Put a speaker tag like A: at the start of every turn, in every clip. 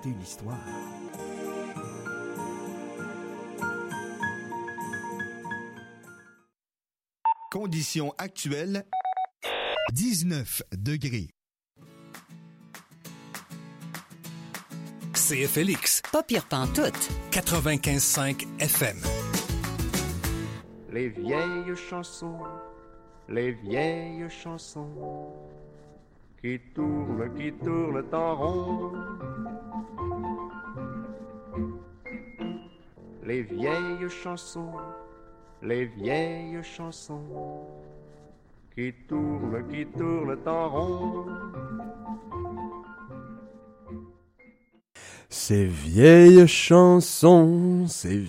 A: raconter l'histoire. Conditions actuelles, 19 degrés.
B: CFLX.
C: Pas pire pantoute.
B: 95.5 FM.
D: Les vieilles chansons qui tournent en rond. Les vieilles chansons qui tournent en rond.
E: Ces vieilles chansons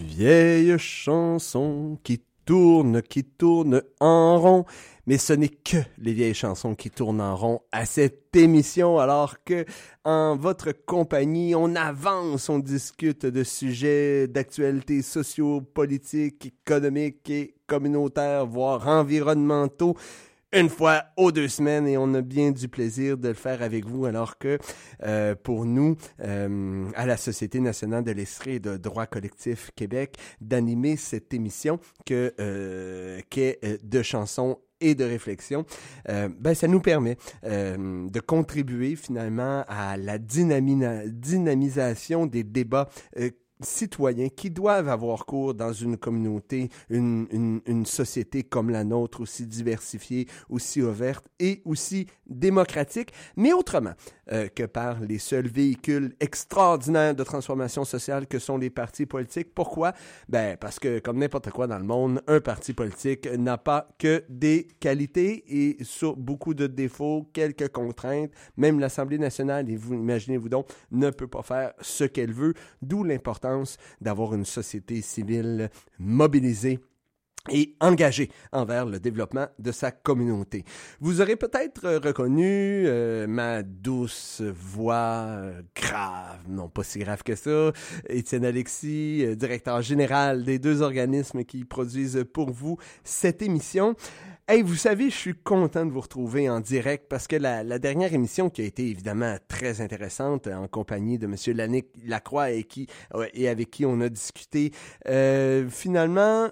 E: qui tournent en rond. Mais ce n'est que les vieilles chansons qui tournent en rond à cette émission, alors que, en votre compagnie, on avance, on discute de sujets d'actualité socio-politique, économique et communautaire, voire environnementaux, une fois aux 2 semaines, et on a bien du plaisir de le faire avec vous, alors que pour nous, à la Société nationale de l'Estrie et de droit collectif Québec, d'animer cette émission qu'est de chansons et de réflexion, ça nous permet de contribuer finalement à la dynamisation des débats citoyens qui doivent avoir cours dans une communauté, une société comme la nôtre, aussi diversifiée, aussi ouverte et aussi démocratique, mais autrement que par les seuls véhicules extraordinaires de transformation sociale que sont les partis politiques. Pourquoi? Parce que, comme n'importe quoi dans le monde, un parti politique n'a pas que des qualités et sur beaucoup de défauts, quelques contraintes. Même l'Assemblée nationale, et vous imaginez-vous donc, ne peut pas faire ce qu'elle veut, d'où l'importance d'avoir une société civile mobilisée et engagé envers le développement de sa communauté. Vous aurez peut-être reconnu ma douce voix grave, non pas si grave que ça, Étienne Alexis, directeur général des 2 organismes qui produisent pour vous cette émission. Hey, vous savez, je suis content de vous retrouver en direct parce que la dernière émission qui a été évidemment très intéressante en compagnie de M. Lannick Lacroix et avec qui on a discuté finalement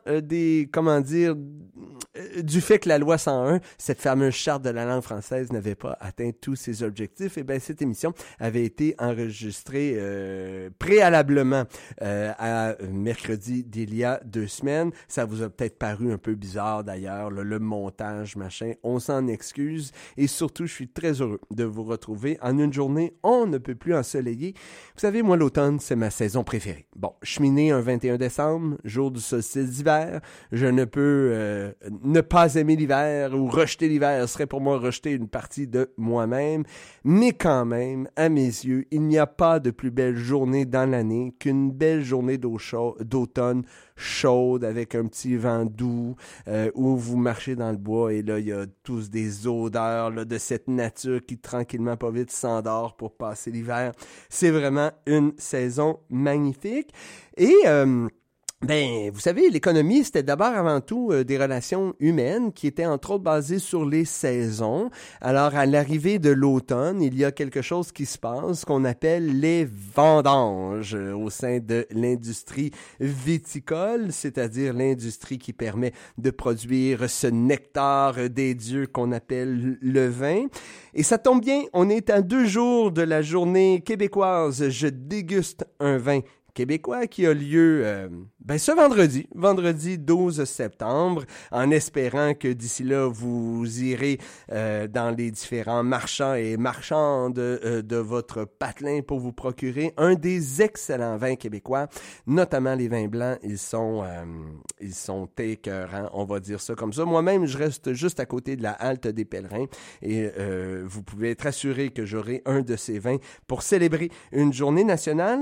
E: du fait que la loi 101, cette fameuse charte de la langue française, n'avait pas atteint tous ses objectifs. Et cette émission avait été enregistrée préalablement à mercredi d'il y a 2 semaines. Ça vous a peut-être paru un peu bizarre d'ailleurs, le montage, machin, on s'en excuse. Et surtout, je suis très heureux de vous retrouver en une journée on ne peut plus ensoleillée. Vous savez, moi, l'automne, c'est ma saison préférée. Bon, je suis né un 21 décembre, jour du solstice d'hiver. Je ne peux ne pas aimer l'hiver ou rejeter l'hiver. Ce serait pour moi rejeter une partie de moi-même. Mais quand même, à mes yeux, il n'y a pas de plus belle journée dans l'année qu'une belle journée d'automne chaude avec un petit vent doux où vous marchez dans le bois et là, il y a tous des odeurs là, de cette nature qui tranquillement pas vite s'endort pour passer l'hiver. C'est vraiment une saison magnifique. Et vous savez, l'économie, c'était d'abord avant tout des relations humaines qui étaient entre autres basées sur les saisons. Alors, à l'arrivée de l'automne, il y a quelque chose qui se passe qu'on appelle les vendanges au sein de l'industrie viticole, c'est-à-dire l'industrie qui permet de produire ce nectar des dieux qu'on appelle le vin. Et ça tombe bien, on est à 2 jours de la journée québécoise. Je déguste un vin québécois qui a lieu ce vendredi 12 septembre, en espérant que d'ici là, vous irez dans les différents marchands et marchandes de votre patelin pour vous procurer un des excellents vins québécois, notamment les vins blancs. Ils sont écœurants, on va dire ça comme ça. Moi-même, je reste juste à côté de la halte des pèlerins et vous pouvez être assuré que j'aurai un de ces vins pour célébrer une journée nationale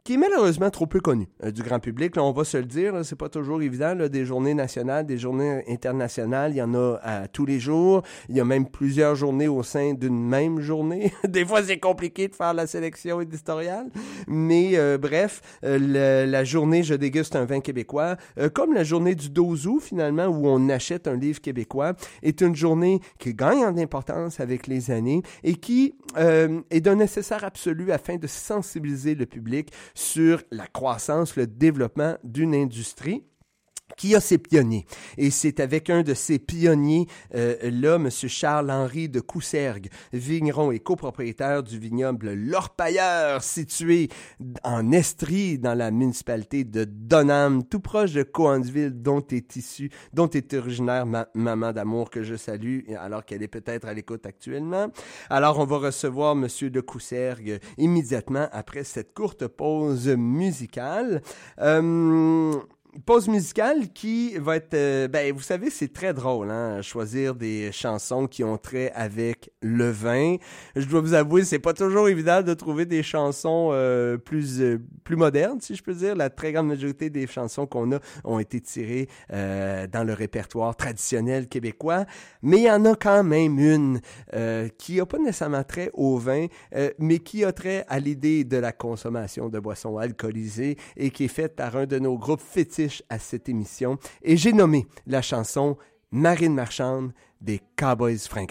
E: qui est malheureusement trop peu connu du grand public. Là, on va se le dire, là, c'est pas toujours évident, là, des journées nationales, des journées internationales, il y en a tous les jours. Il y a même plusieurs journées au sein d'une même journée. Des fois, c'est compliqué de faire la sélection éditoriale, mais bref, la journée Je déguste un vin québécois, comme la journée du 12 août, finalement, où on achète un livre québécois, est une journée qui gagne en importance avec les années et qui est d'un nécessaire absolu afin de sensibiliser le public sur la croissance, le développement d'une industrie qui a ses pionniers. Et c'est avec un de ces pionniers, là, M. Charles-Henri de Coussergues, vigneron et copropriétaire du vignoble L'Orpailleur, situé en Estrie, dans la municipalité de Donham, tout proche de Cohansville, dont est originaire ma maman d'amour, que je salue, alors qu'elle est peut-être à l'écoute actuellement. Alors, on va recevoir M. de Coussergues immédiatement après cette courte pause musicale. Pause musicale qui va être... vous savez, c'est très drôle, hein, choisir des chansons qui ont trait avec le vin. Je dois vous avouer, c'est pas toujours évident de trouver des chansons plus modernes, si je peux dire. La très grande majorité des chansons qu'on a ont été tirées dans le répertoire traditionnel québécois. Mais il y en a quand même une qui a pas nécessairement trait au vin, mais qui a trait à l'idée de la consommation de boissons alcoolisées et qui est faite par un de nos groupes fétiches à cette émission, et j'ai nommé la chanson Marine marchande des Cowboys fringants.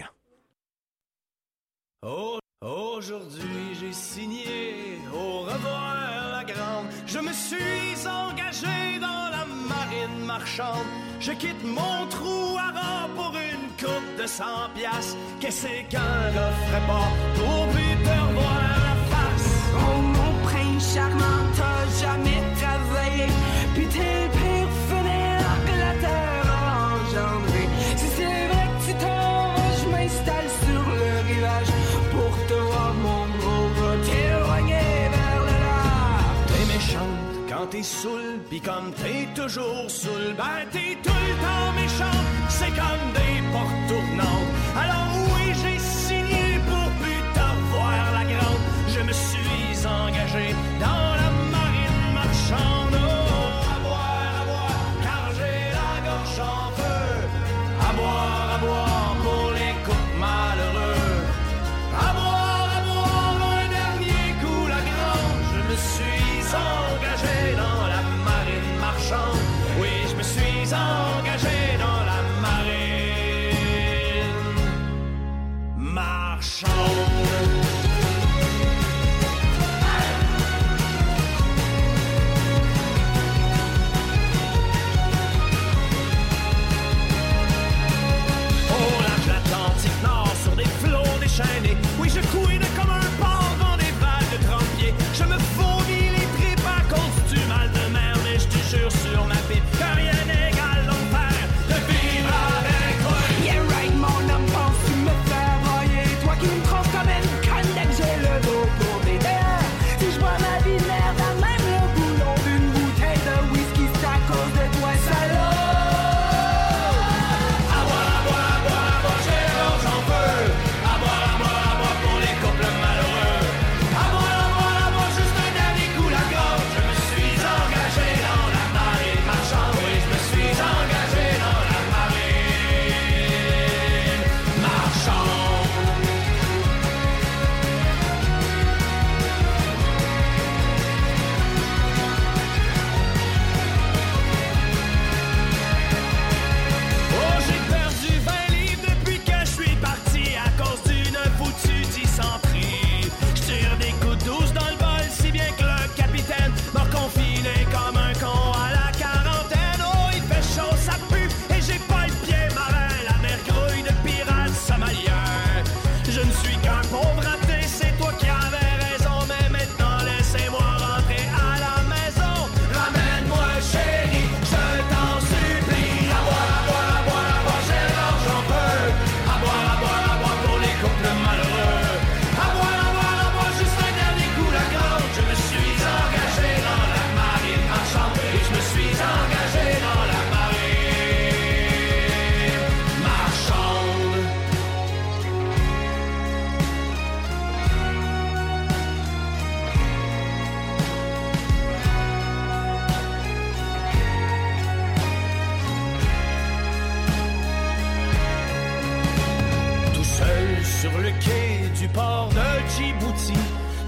C: Aujourd'hui j'ai signé au revoir la grande, je me suis engagé dans la marine marchande, je quitte mon trou à rang pour une coupe de 100 piastres, qu'est-ce qu'un gars ferait pas pour plus te revoir la face?
F: Oh mon prince charmant, t'as jamais travaillé, puis t'es le pire fenêtre que la terre a engendré. Si c'est vrai que tu t'en vas, je m'installe sur le rivage pour te voir, mon gros gars, t'éloigner vers le large.
C: T'es méchante quand t'es saoul, pis comme t'es toujours saoul, ben t'es tout le temps méchante, c'est comme des portes tournantes. Alors oui, j'ai signé pour plus t'avoir la grande, je me suis engagé dans la marine marchande. À boire pour les couples malheureux. À boire un dernier coup la grande. Je me suis engagé dans la marine marchande. Oui, je me suis engagé dans la marine.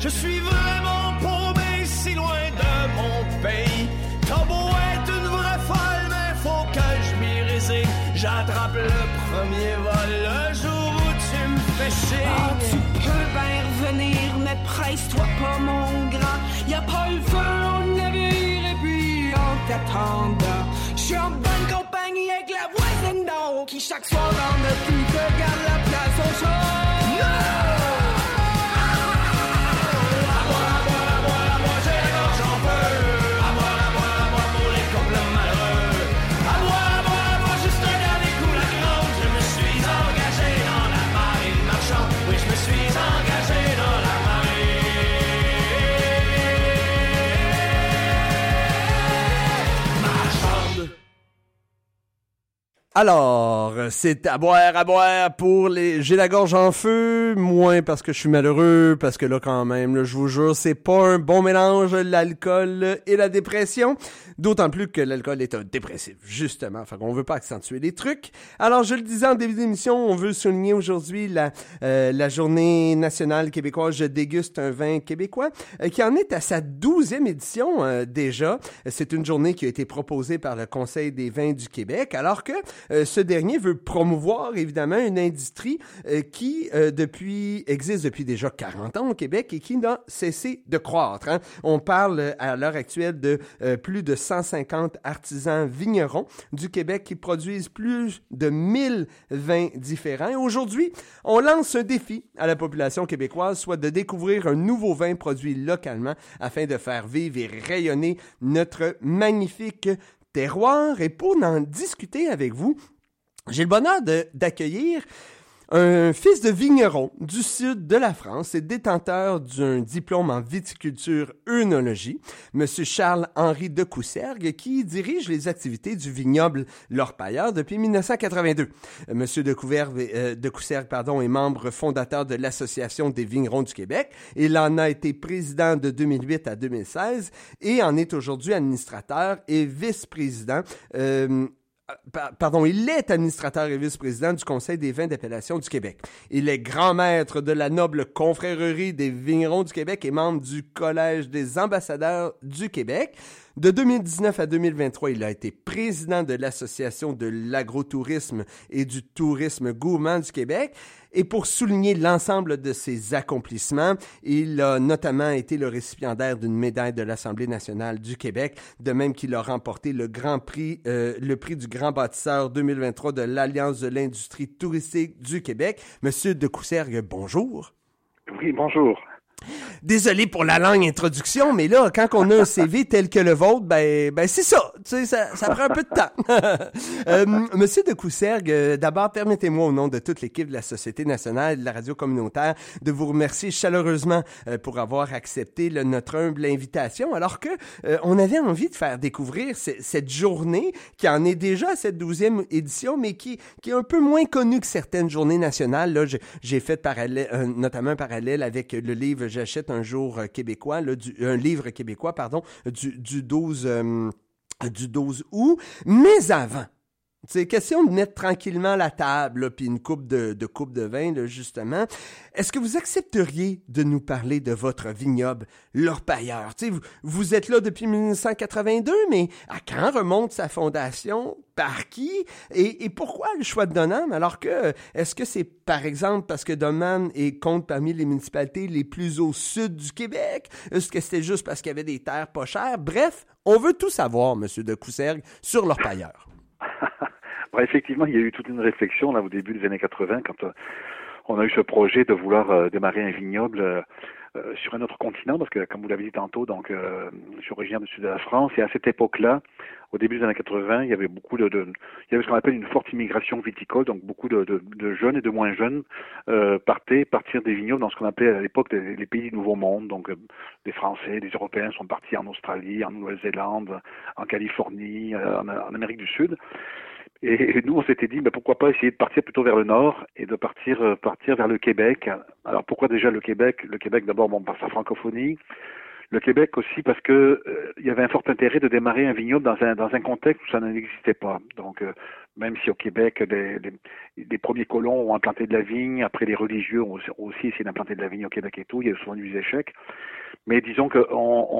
C: Je suis vraiment paumé si loin de mon pays. T'as beau être une vraie folle, mais faut que je m'y résigne. J'attrape le premier vol le jour où tu me fais signe.
F: Ah, tu peux bien revenir, mais presse-toi pas, mon grand. Y'a pas le feu au navire, et puis en t'attendant, j'suis en bonne compagnie avec la voisine d'en haut qui chaque soir dans notre cul te garde la place au chaud.
E: Alors, c'est à boire pour les... J'ai la gorge en feu, moins parce que je suis malheureux, parce que là, quand même, là, je vous jure, c'est pas un bon mélange, l'alcool et la dépression. D'autant plus que l'alcool est un dépressif, justement. Enfin, on veut pas accentuer les trucs. Alors, je le disais en début d'émission, on veut souligner aujourd'hui la Journée nationale québécoise Je déguste un vin québécois, qui en est à sa 12e édition déjà. C'est une journée qui a été proposée par le Conseil des vins du Québec, alors que ce dernier veut promouvoir, évidemment, une industrie qui existe depuis déjà 40 ans au Québec et qui n'a cessé de croître. Hein. On parle à l'heure actuelle de plus de 150 artisans vignerons du Québec qui produisent plus de 1000 vins différents. Et aujourd'hui, on lance un défi à la population québécoise, soit de découvrir un nouveau vin produit localement afin de faire vivre et rayonner notre magnifique terroir. Et pour en discuter avec vous, j'ai le bonheur d'accueillir un fils de vigneron du sud de la France et détenteur d'un diplôme en viticulture œnologie, M. Charles-Henri de Coussergues, qui dirige les activités du vignoble L'Orpailleur depuis 1982. M. de Coussergues est membre fondateur de l'Association des vignerons du Québec. Il en a été président de 2008 à 2016 et en est aujourd'hui administrateur et vice-président il est administrateur et vice-président du Conseil des vins d'appellation du Québec. Il est grand maître de la noble confrérie des vignerons du Québec et membre du Collège des ambassadeurs du Québec. De 2019 à 2023, il a été président de l'Association de l'agrotourisme et du tourisme gourmand du Québec. Et pour souligner l'ensemble de ses accomplissements, il a notamment été le récipiendaire d'une médaille de l'Assemblée nationale du Québec, de même qu'il a remporté le prix du Grand bâtisseur 2023 de l'Alliance de l'industrie touristique du Québec. Monsieur de Coussergues, bonjour.
G: Oui, bonjour.
E: Désolé pour la longue introduction, mais là, quand on a un CV tel que le vôtre, ben c'est ça. Tu sais, ça prend un peu de temps. Monsieur de Coussergues, d'abord, permettez-moi au nom de toute l'équipe de la Société nationale et de la radio communautaire de vous remercier chaleureusement pour avoir accepté notre humble invitation, alors que on avait envie de faire découvrir cette journée qui en est déjà à cette 12e édition, mais qui est un peu moins connue que certaines journées nationales. Là, j'ai fait notamment un parallèle avec le livre J'achète un jour québécois, un livre québécois, du 12 août. Mais avant, c'est question de mettre tranquillement la table, puis une coupe de vin, là, justement. Est-ce que vous accepteriez de nous parler de votre vignoble, L'Orpailleur? Vous êtes là depuis 1982, mais à quand remonte sa fondation? Par qui? Et pourquoi le choix de Dunham? Alors que, est-ce que c'est, par exemple, parce que Dunham compte parmi les municipalités les plus au sud du Québec? Est-ce que c'était juste parce qu'il y avait des terres pas chères? Bref, on veut tout savoir, M. de Coussergues, sur L'Orpailleur.
G: Bon, effectivement, il y a eu toute une réflexion là au début des années 80 quand on a eu ce projet de vouloir démarrer un vignoble sur un autre continent, parce que, comme vous l'avez dit tantôt, donc je suis originaire du sud de la France, et à cette époque-là, au début des années 80, il y avait il y avait ce qu'on appelle une forte immigration viticole, donc beaucoup de jeunes et de moins jeunes partir des vignobles dans ce qu'on appelait à l'époque les pays du Nouveau Monde, donc des Français, des Européens sont partis en Australie, en Nouvelle-Zélande, en Californie, en Amérique du Sud. Et nous, on s'était dit, pourquoi pas essayer de partir plutôt vers le nord et de partir vers le Québec. Alors, pourquoi déjà le Québec? Le Québec, d'abord, par sa francophonie. Le Québec aussi parce que il y avait un fort intérêt de démarrer un vignoble dans un contexte où ça n'existait pas. Donc même si au Québec les premiers colons ont implanté de la vigne, après les religieux ont aussi essayé d'implanter de la vigne au Québec et tout, il y a souvent eu des échecs. Mais disons que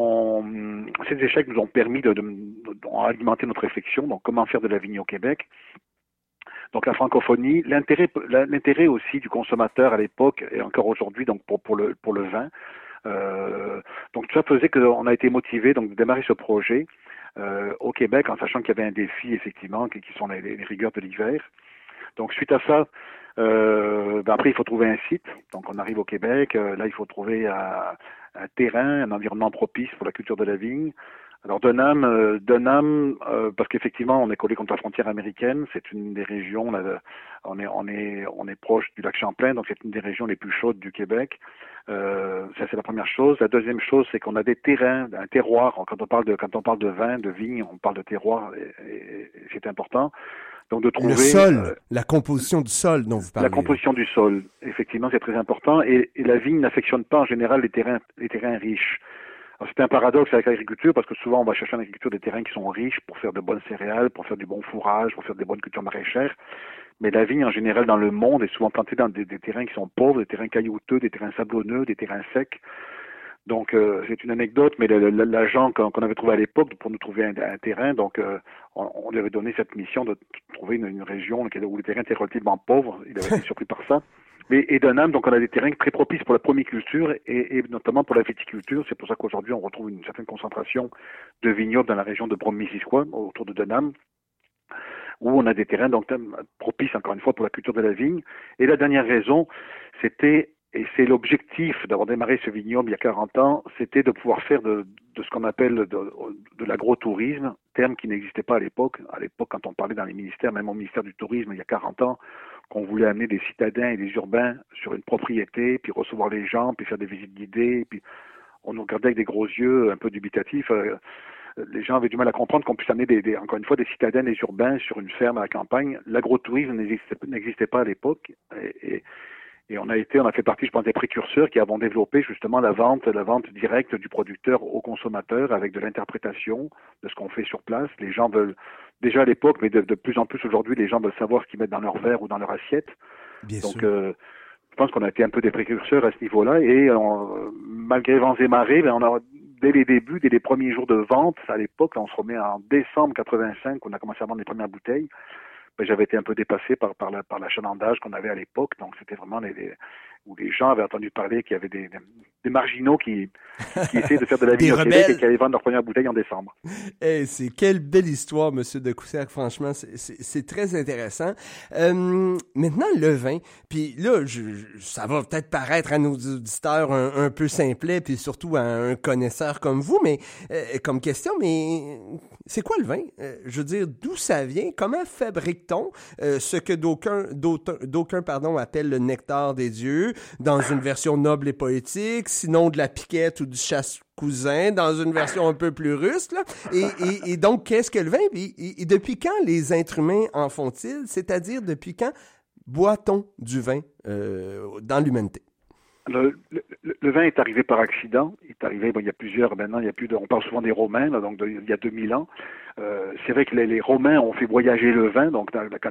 G: ces échecs nous ont permis d'alimenter notre réflexion. Donc comment faire de la vigne au Québec. Donc la francophonie, l'intérêt aussi du consommateur à l'époque et encore aujourd'hui donc pour le vin. Donc tout ça faisait qu'on a été motivé donc de démarrer ce projet au Québec en sachant qu'il y avait un défi effectivement qui sont les rigueurs de l'hiver. Donc suite à ça, après il faut trouver un site. Donc on arrive au Québec, là il faut trouver un terrain, un environnement propice pour la culture de la vigne. Alors Dunham, parce qu'effectivement on est collé contre la frontière américaine, c'est une des régions, là, on est proche du lac Champlain, donc c'est une des régions les plus chaudes du Québec. Ça c'est la première chose. La deuxième chose, c'est qu'on a des terrains, un terroir. Quand on parle de vin, de vigne, on parle de terroir, et c'est important. Donc de trouver
E: le sol, la composition du sol dont vous parlez.
G: La composition du sol, effectivement, c'est très important. Et la vigne n'affectionne pas en général les terrains riches. Alors, c'est un paradoxe avec l'agriculture parce que souvent on va chercher en agriculture des terrains qui sont riches pour faire de bonnes céréales, pour faire du bon fourrage, pour faire des bonnes cultures maraîchères. Mais la vigne en général dans le monde est souvent plantée dans des terrains qui sont pauvres, des terrains caillouteux, des terrains sablonneux, des terrains secs. Donc c'est une anecdote, mais l'agent qu'on avait trouvé à l'époque pour nous trouver un terrain, donc on lui avait donné cette mission de trouver une région où les terrains étaient relativement pauvres. Il avait été surpris par ça. Et Dunham, donc on a des terrains très propices pour la pomiculture et notamment pour la viticulture. C'est pour ça qu'aujourd'hui on retrouve une certaine concentration de vignobles dans la région de Brome-Missisquoi, autour de Dunham, où on a des terrains donc propices encore une fois pour la culture de la vigne. Et la dernière raison, c'était, et c'est l'objectif d'avoir démarré ce vignoble il y a 40 ans, c'était de pouvoir faire de ce qu'on appelle de l'agrotourisme, terme qui n'existait pas à l'époque. À l'époque, quand on parlait dans les ministères, même au ministère du Tourisme il y a 40 ans, qu'on voulait amener des citadins et des urbains sur une propriété, puis recevoir les gens, puis faire des visites guidées, puis on nous regardait avec des gros yeux un peu dubitatifs. Les gens avaient du mal à comprendre qu'on puisse amener encore une fois des citadins et des urbains sur une ferme à la campagne. L'agrotourisme n'existait pas à l'époque et on a fait partie, je pense, des précurseurs qui avons développé justement la vente directe du producteur au consommateur avec de l'interprétation de ce qu'on fait sur place. Les gens veulent, déjà à l'époque, mais de plus en plus aujourd'hui, les gens veulent savoir ce qu'ils mettent dans leur verre ou dans leur assiette.
E: Bien
G: Donc,
E: sûr.
G: je pense qu'on a été un peu des précurseurs à ce niveau-là et malgré vents et marées, dès les premiers jours de vente, à l'époque, on se remet en décembre 85, on a commencé à vendre les premières bouteilles. J'avais été un peu dépassé par l'achalandage qu'on avait à l'époque, donc c'était vraiment où les gens avaient entendu parler qu'il y avait des marginaux qui essayaient de faire de la vigne au Québec et qui allaient vendre leur première bouteille en décembre.
E: C'est quelle belle histoire, Monsieur de Coussac, franchement, c'est très intéressant. Maintenant, le vin, puis là, ça va peut-être paraître à nos auditeurs un peu simplet, puis surtout à un connaisseur comme vous, mais comme question, mais c'est quoi le vin? Je veux dire, d'où ça vient? Comment fabrique-t-on ce que d'aucuns appellent le nectar des dieux, dans une version noble et poétique, sinon de la piquette ou du chasse-cousin, dans une version un peu plus russe, là. Et donc, qu'est-ce que le vin? Et depuis quand les êtres humains en font-ils? C'est-à-dire, depuis quand boit-on du vin dans l'humanité?
G: Le vin est arrivé par accident. Il est arrivé, il y a plusieurs, maintenant, on parle souvent des Romains, là, donc il y a 2000 ans. C'est vrai que les Romains ont fait voyager le vin, donc quand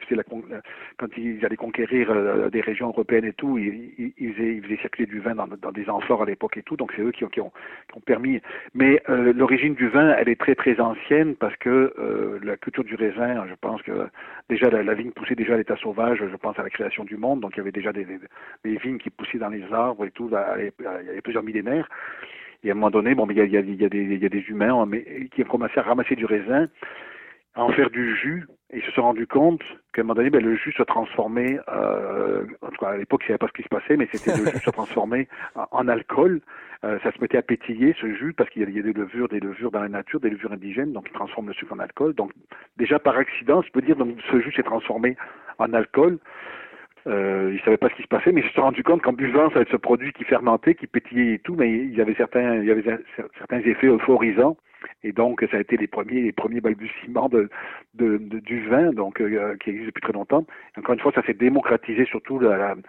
G: ils allaient conquérir des régions européennes et tout, ils faisaient circuler du vin dans des amphores à l'époque et tout, donc c'est eux qui ont permis. Mais l'origine du vin, elle est très très ancienne parce que la culture du raisin, je pense que déjà la vigne poussait déjà à l'état sauvage, je pense à la création du monde, donc il y avait déjà des vignes qui poussaient dans les arbres et tout, il y a plusieurs millénaires. Et à un moment donné, il y a des humains qui ont commencé à ramasser du raisin, à en faire du jus, et ils se sont rendus compte qu'à un moment donné, le jus se transformait, en tout cas à l'époque, ils ne savaient pas ce qui se passait, mais c'était le jus se transformait en alcool. Ça se mettait à pétiller, ce jus, parce qu'il y a des levures dans la nature, des levures indigènes, donc ils transforment le sucre en alcool. Donc déjà par accident, je peux dire, donc ce jus s'est transformé en alcool. Ils ne savaient pas ce qui se passait, mais ils se sont rendus compte qu'en buvant ce produit qui fermentait, qui pétillait et tout, mais il y avait certains effets euphorisants. Et donc, ça a été les premiers balbutiements du vin, donc qui existe depuis très longtemps. Encore une fois, ça s'est démocratisé surtout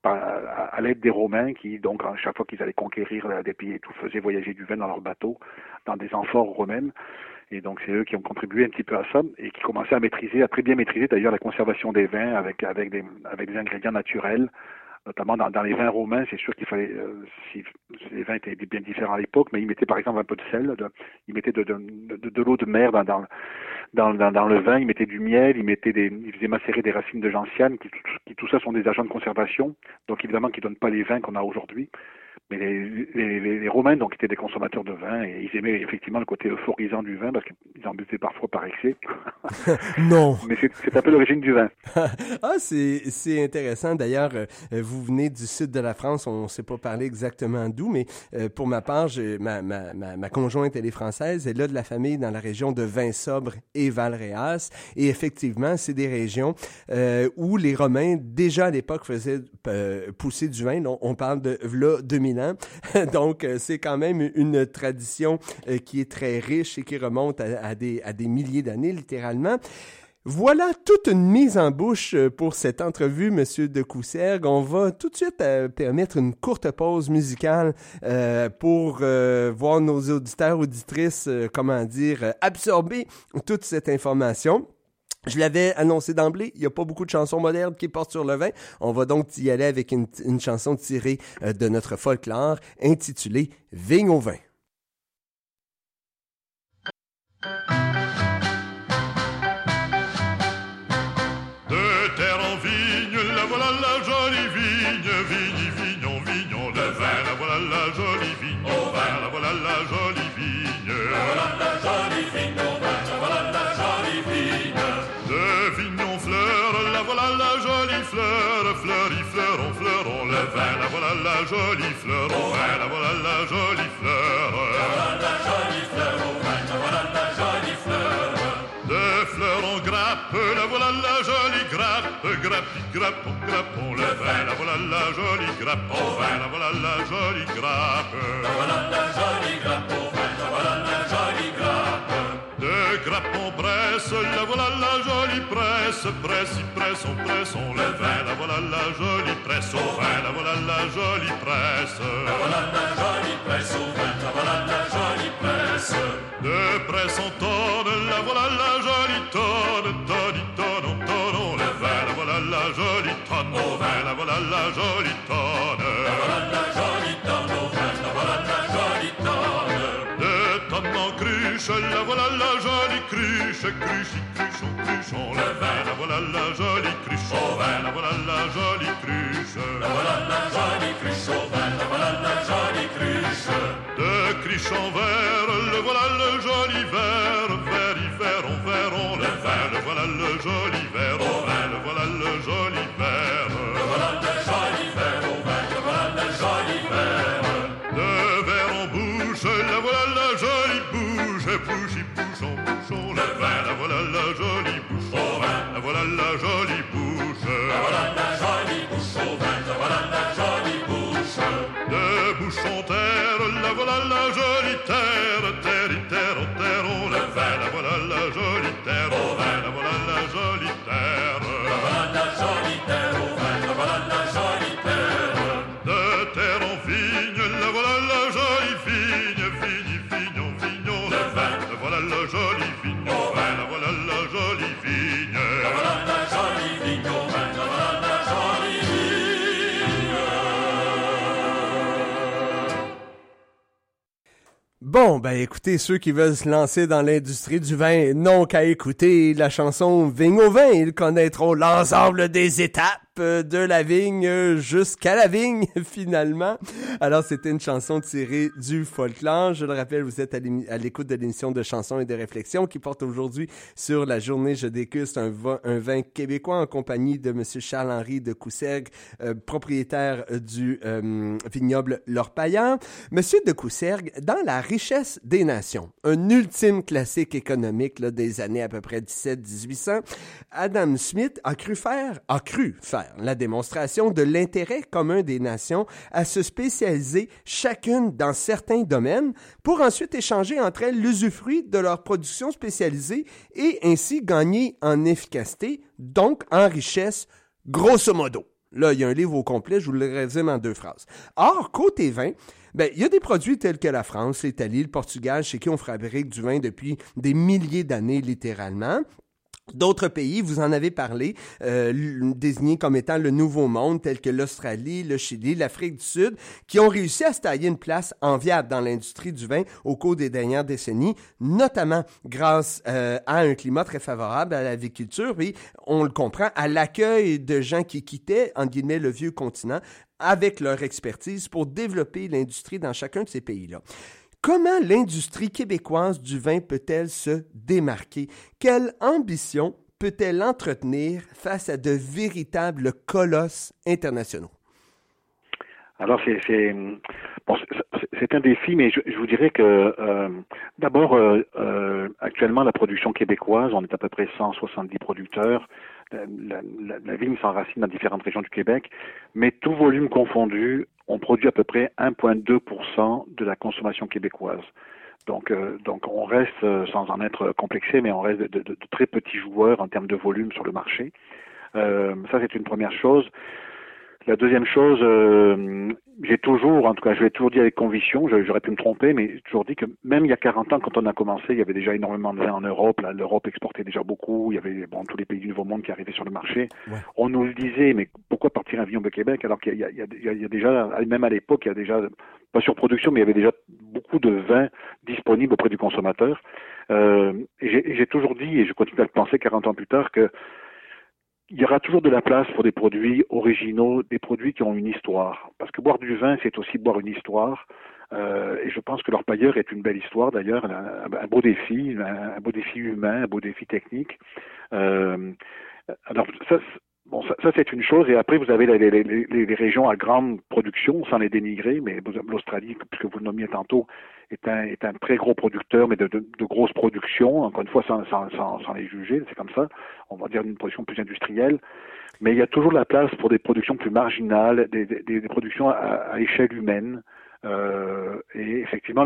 G: à l'aide des Romains qui, donc, à chaque fois qu'ils allaient conquérir des pays et tout, faisaient voyager du vin dans leurs bateaux, dans des amphores romaines. Et donc, c'est eux qui ont contribué un petit peu à ça et qui commençaient à très bien maîtriser d'ailleurs la conservation des vins avec des ingrédients naturels. Notamment dans les vins romains, c'est sûr qu'il fallait, si les vins étaient bien différents à l'époque, mais ils mettaient par exemple un peu de sel, ils mettaient de l'eau de mer dans le vin, ils mettaient du miel, ils faisaient macérer des racines de gentiane, qui tout ça sont des agents de conservation, donc évidemment qui donnent pas les vins qu'on a aujourd'hui. Mais les Romains donc étaient des consommateurs de vin et ils aimaient effectivement le côté euphorisant du vin parce qu'ils en buvaient parfois par excès.
E: Non.
G: Mais c'est un peu l'origine du vin.
E: Ah, c'est intéressant. D'ailleurs, vous venez du sud de la France. On ne sait pas parler exactement d'où, mais pour ma part, ma conjointe, elle est française. Elle a de la famille dans la région de Vin-Sobre et Valréas. Et effectivement, c'est des régions où les Romains, déjà à l'époque, faisaient pousser du vin. On parle de là 2000 ans. Donc, c'est quand même une tradition qui est très riche et qui remonte à des milliers d'années, littéralement. Voilà toute une mise en bouche pour cette entrevue, Monsieur de Coussergues. On va tout de suite permettre une courte pause musicale pour voir nos auditeurs, auditrices, absorber toute cette information. Je l'avais annoncé d'emblée, il n'y a pas beaucoup de chansons modernes qui portent sur le vin. On va donc y aller avec une chanson tirée de notre folklore intitulée « Vigne au vin ».
H: De terre en vigne, la voilà la jolie vigne, vignon, le vin, la voilà la jolie vigne, au vin, la voilà la jolie vigne, la voilà la jolie vigne, au vin, la voilà la jolie vigne. De vignon fleur, la voilà la jolie fleur, fleuron, le vin, la voilà la jolie fleur, au vin, la voilà la jolie fleur, la voilà la jolie fleur, au vin, la voilà la jolie fleur. De fleurs en grappe, la voilà la jolie grappe, grappons, le vin, la voilà la jolie grappe, au vin, la voilà la jolie grappe, la voilà la jolie grappe, au vin, la voilà la jolie grappe. De grappe en presse, la voilà la jolie presse, pressons, le vin, la voilà la jolie presse, au vin, la voilà la jolie presse, la voilà la jolie presse, au vin, la voilà la jolie presse. De presse en tonne, la voilà la jolie tonne, le vin, la voilà la jolie tonne, au vin, la voilà la jolie tonne, la voilà la jolie tonne, au vin, la voilà la jolie tonne. De tonne en cruche, la voilà la jolie cruchon, le vin, la voilà la jolie cruche, au vin, la voilà la jolie cruche, la voilà la jolie cruche, au vin, la voilà la jolie cruche. De cruche en verre, le voilà le joli verre, verron, le vin, le voilà le joli verre, au vin, le voilà le joli verre, le voilà le joli verre, au vin, le voilà le joli verre. De verre en bouche, la voilà la jolie bouche, bouchon, le vin, la voilà la jolie bouche, au vin, la voilà la jolie bouche, la voilà la jolie bouche, au vin, la voilà la jolie bouche. De bouche en terre, la voilà la jolie terre, le vin, la voilà la jolie terre, au vin, la voilà la jolie terre, la voilà la jolie terre, au vin, la voilà la jolie terre. De terre en vigne, la voilà la jolie vigne, vignon, le vin, la voilà la jolie vigne, au vin, la voilà la jolie vigne, la voilà la jolie vigne, au vin, la voilà la jolie vigne.
E: Bon, ben écoutez, ceux qui veulent se lancer dans l'industrie du vin n'ont qu'à écouter la chanson Vigne au vin. Ils connaîtront l'ensemble des étapes de la vigne jusqu'à la vigne, finalement. Alors, c'était une chanson tirée du folklore. Je le rappelle, vous êtes à l'écoute de l'émission de chansons et de réflexions qui porte aujourd'hui sur la journée Je déguste un vin québécois en compagnie de Monsieur Charles-Henri de Coussergues, propriétaire du vignoble L'Orpaillard. Monsieur de Coussergues, dans La richesse des nations, un ultime classique économique là, des années à peu près 1700-1800, Adam Smith a cru faire la démonstration de l'intérêt commun des nations à se spécialiser chacune dans certains domaines pour ensuite échanger entre elles l'usufruit de leur production spécialisée et ainsi gagner en efficacité, donc en richesse, grosso modo. Là, il y a un livre au complet, je vous le résume en 2 phrases. Or, côté vin, ben, il y a des produits tels que la France, l'Italie, le Portugal, chez qui on fabrique du vin depuis des milliers d'années, littéralement. D'autres pays, vous en avez parlé, désignés comme étant le Nouveau Monde, tels que l'Australie, le Chili, l'Afrique du Sud, qui ont réussi à se tailler une place enviable dans l'industrie du vin au cours des dernières décennies, notamment grâce à un climat très favorable à l'aviculture, et on le comprend, à l'accueil de gens qui quittaient, entre guillemets, le vieux continent, avec leur expertise pour développer l'industrie dans chacun de ces pays-là. Comment l'industrie québécoise du vin peut-elle se démarquer? Quelle ambition peut-elle entretenir face à de véritables colosses internationaux?
G: Alors, c'est un défi, mais je vous dirais que d'abord, actuellement, la production québécoise, on est à peu près 170 producteurs. La vigne s'enracine dans différentes régions du Québec, mais tout volume confondu, on produit à peu près 1,2% de la consommation québécoise. Donc on reste, sans en être complexé, mais on reste de très petits joueurs en termes de volume sur le marché. Ça, c'est une première chose. La deuxième chose, je l'ai toujours dit avec conviction, j'aurais pu me tromper, mais j'ai toujours dit que même il y a 40 ans, quand on a commencé, il y avait déjà énormément de vin en Europe. Là, l'Europe exportait déjà beaucoup. Il y avait tous les pays du Nouveau Monde qui arrivaient sur le marché. Ouais. On nous le disait, mais pourquoi partir un vignoble de Québec alors qu'il y a déjà, même à l'époque, il y a déjà, pas surproduction, mais il y avait déjà beaucoup de vins disponibles auprès du consommateur. Et j'ai toujours dit, et je continue à le penser 40 ans plus tard, que il y aura toujours de la place pour des produits originaux, des produits qui ont une histoire. Parce que boire du vin, c'est aussi boire une histoire. Et je pense que l'Orpailleur est une belle histoire d'ailleurs, un beau défi humain, un beau défi technique. Alors ça c'est une chose. Et après vous avez les régions à grande production, sans les dénigrer, mais l'Australie, puisque vous le nommiez tantôt, est un très gros producteur, mais de grosses productions, encore une fois sans les juger, c'est comme ça, on va dire une production plus industrielle, mais il y a toujours la place pour des productions plus marginales, des productions à échelle humaine, et effectivement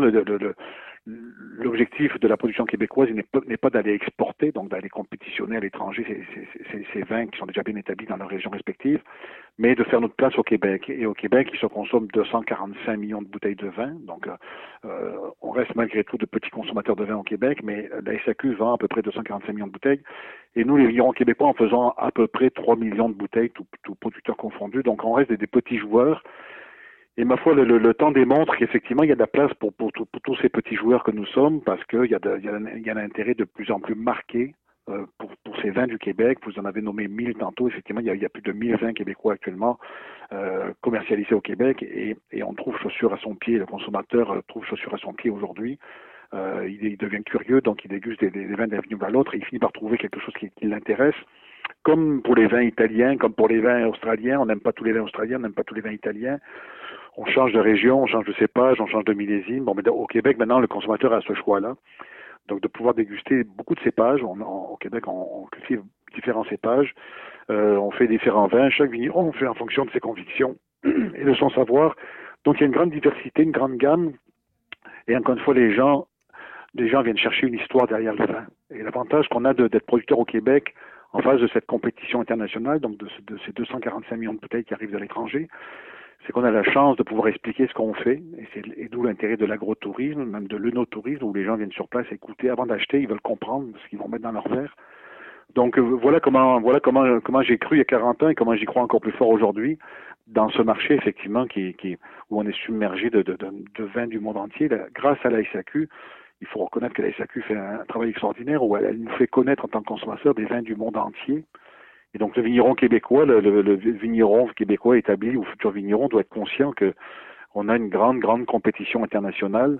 G: l'objectif de la production québécoise n'est pas d'aller exporter, donc d'aller compétitionner à l'étranger ces vins qui sont déjà bien établis dans leurs régions respectives, mais de faire notre place au Québec. Et au Québec, il se consomme 245 millions de bouteilles de vin, donc on reste malgré tout de petits consommateurs de vin au Québec, mais la SAQ vend à peu près 245 millions de bouteilles, et nous, les vignerons québécois, en faisant à peu près 3 millions de bouteilles, tout producteurs confondus, donc on reste des petits joueurs. Et ma foi, le temps démontre qu'effectivement, il y a de la place pour tous ces petits joueurs que nous sommes, parce qu'il y a un intérêt de plus en plus marqué pour ces vins du Québec. Vous en avez nommé 1000 tantôt. Effectivement, il y a plus de 1000 vins québécois actuellement commercialisés au Québec, et on trouve chaussure à son pied. Le consommateur trouve chaussure à son pied aujourd'hui. Il devient curieux, donc il déguste des vins d'un vignoble à l'autre, et il finit par trouver quelque chose qui l'intéresse. Comme pour les vins italiens, comme pour les vins australiens, on n'aime pas tous les vins australiens, on n'aime pas tous les vins italiens. On change de région, on change de cépage, on change de millésime. Bon, mais au Québec, maintenant, le consommateur a ce choix-là. Donc, de pouvoir déguster beaucoup de cépages. Au Québec, on cultive différents cépages. On fait différents vins. Chaque vigneron, on fait en fonction de ses convictions et de son savoir. Donc, il y a une grande diversité, une grande gamme. Et encore une fois, les gens viennent chercher une histoire derrière le vin. Et l'avantage qu'on a d'être producteur au Québec, en face de cette compétition internationale, donc de ces 245 millions de bouteilles qui arrivent de l'étranger, c'est qu'on a la chance de pouvoir expliquer ce qu'on fait, et d'où l'intérêt de l'agrotourisme, même de l'œnotourisme, où les gens viennent sur place écouter. Avant d'acheter, ils veulent comprendre ce qu'ils vont mettre dans leur verre. Donc voilà comment j'ai cru il y a 40 ans et comment j'y crois encore plus fort aujourd'hui dans ce marché effectivement où on est submergé de vins du monde entier. Grâce à la SAQ, il faut reconnaître que la SAQ fait un travail extraordinaire où elle nous fait connaître en tant que consommateur des vins du monde entier. Et donc le vigneron québécois, le vigneron québécois établi ou futur vigneron doit être conscient que on a une grande compétition internationale,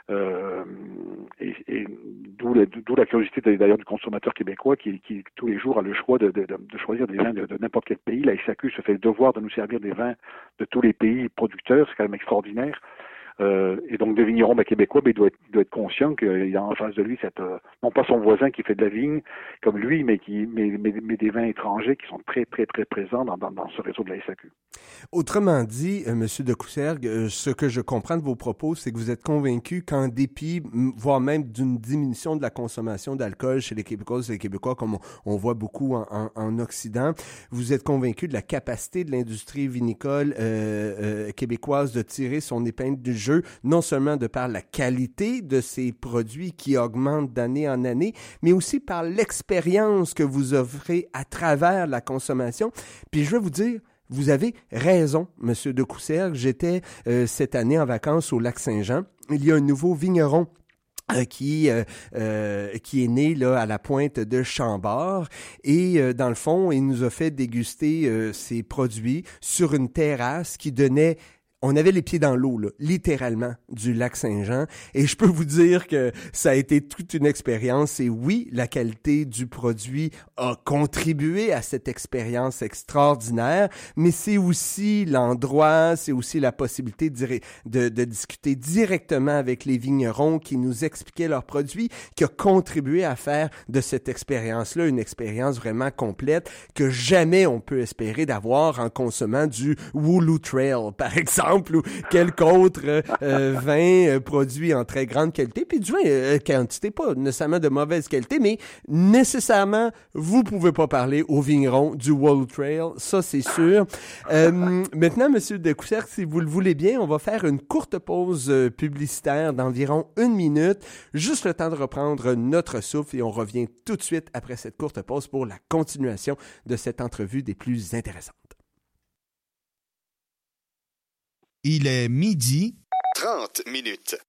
G: et d'où la curiosité d'ailleurs du consommateur québécois qui tous les jours a le choix de choisir des vins de n'importe quel pays. La SAQ se fait le devoir de nous servir des vins de tous les pays producteurs, c'est quand même extraordinaire. Et donc, le vigneron québécois, il doit être conscient qu'il a en face de lui non pas son voisin qui fait de la vigne comme lui, mais des vins étrangers qui sont très, très, très présents dans ce réseau de la SAQ.
E: Autrement dit, Monsieur de Coussergues, ce que je comprends de vos propos, c'est que vous êtes convaincu qu'en dépit, voire même d'une diminution de la consommation d'alcool chez les Québécoises et les Québécois, comme on voit beaucoup en Occident, vous êtes convaincu de la capacité de l'industrie vinicole québécoise de tirer son épingle du jeu, non seulement de par la qualité de ces produits qui augmentent d'année en année, mais aussi par l'expérience que vous offrez à travers la consommation. Puis je vais vous dire, vous avez raison, Monsieur de Coussergues. J'étais cette année en vacances au Lac-Saint-Jean. Il y a un nouveau vigneron qui est né là à la pointe de Chambord et dans le fond, il nous a fait déguster ses produits sur une terrasse qui donnait. On avait les pieds dans l'eau, là, littéralement, du lac Saint-Jean. Et je peux vous dire que ça a été toute une expérience. Et oui, la qualité du produit a contribué à cette expérience extraordinaire, mais c'est aussi l'endroit, c'est aussi la possibilité de discuter directement avec les vignerons qui nous expliquaient leurs produits, qui a contribué à faire de cette expérience-là une expérience vraiment complète que jamais on peut espérer d'avoir en consommant du Wooloo Trail, par exemple, ou quelque autre vin produit en très grande qualité, puis du vin quantité pas nécessairement de mauvaise qualité, mais nécessairement, vous pouvez pas parler aux vignerons du Wooloo Trail, ça c'est sûr. Maintenant, Monsieur de Coussergues, si vous le voulez bien, on va faire une courte pause publicitaire d'environ 1 minute, juste le temps de reprendre notre souffle et on revient tout de suite après cette courte pause pour la continuation de cette entrevue des plus intéressantes.
A: Il est
B: 12:30.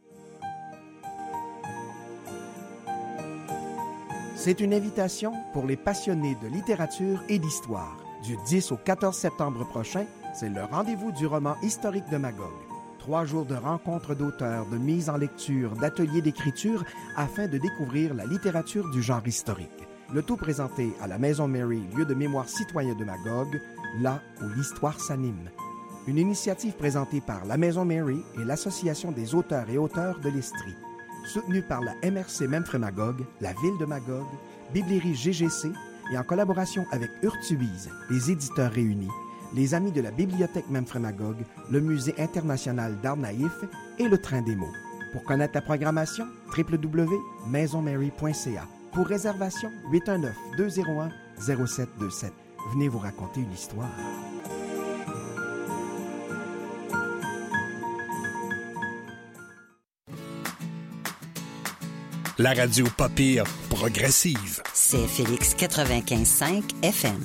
I: C'est une invitation pour les passionnés de littérature et d'histoire. Du 10 au 14 septembre prochain, c'est le rendez-vous du roman historique de Magog. 3 jours de rencontres d'auteurs, de mise en lecture, d'ateliers d'écriture afin de découvrir la littérature du genre historique. Le tout présenté à la Maison Mary, lieu de mémoire citoyen de Magog, là où l'histoire s'anime. Une initiative présentée par la Maison Mary et l'Association des auteurs et auteures de l'Estrie. Soutenue par la MRC Memphremagog, la Ville de Magog, Biblierie GGC et en collaboration avec Urtuise, les éditeurs réunis, les Amis de la Bibliothèque Memphremagog, le Musée international d'art naïf et le Train des mots. Pour connaître la programmation, www.maisonmary.ca. Pour réservation, 819-201-0727. Venez vous raconter une histoire.
B: La radio pas pire progressive.
J: C'est Félix 95.5 FM.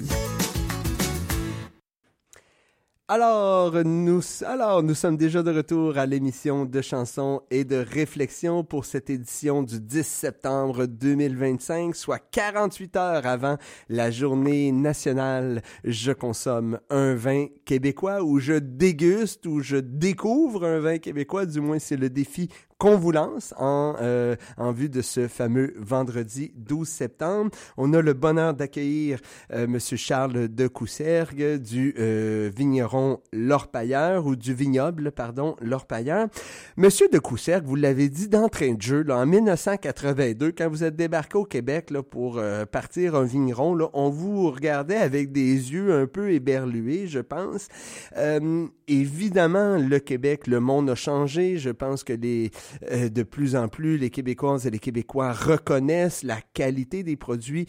E: Alors, nous sommes déjà de retour à l'émission de chansons et de réflexion pour cette édition du 10 septembre 2025, soit 48 heures avant la journée nationale Je consomme un vin québécois, où je déguste, où je découvre un vin québécois, du moins c'est le défi qu'on vous lance en vue de ce fameux vendredi 12 septembre. On a le bonheur d'accueillir Monsieur Charles de Coussergues du vigneron L'Orpailleur, ou du vignoble, pardon, L'Orpailleur. Monsieur de Coussergues, vous l'avez dit d'entrée de jeu, là, en 1982, quand vous êtes débarqué au Québec là, pour partir un vigneron, là, on vous regardait avec des yeux un peu éberlués, je pense. Évidemment, le Québec, le monde a changé. Je pense que de plus en plus, les Québécoises et les Québécois reconnaissent la qualité des produits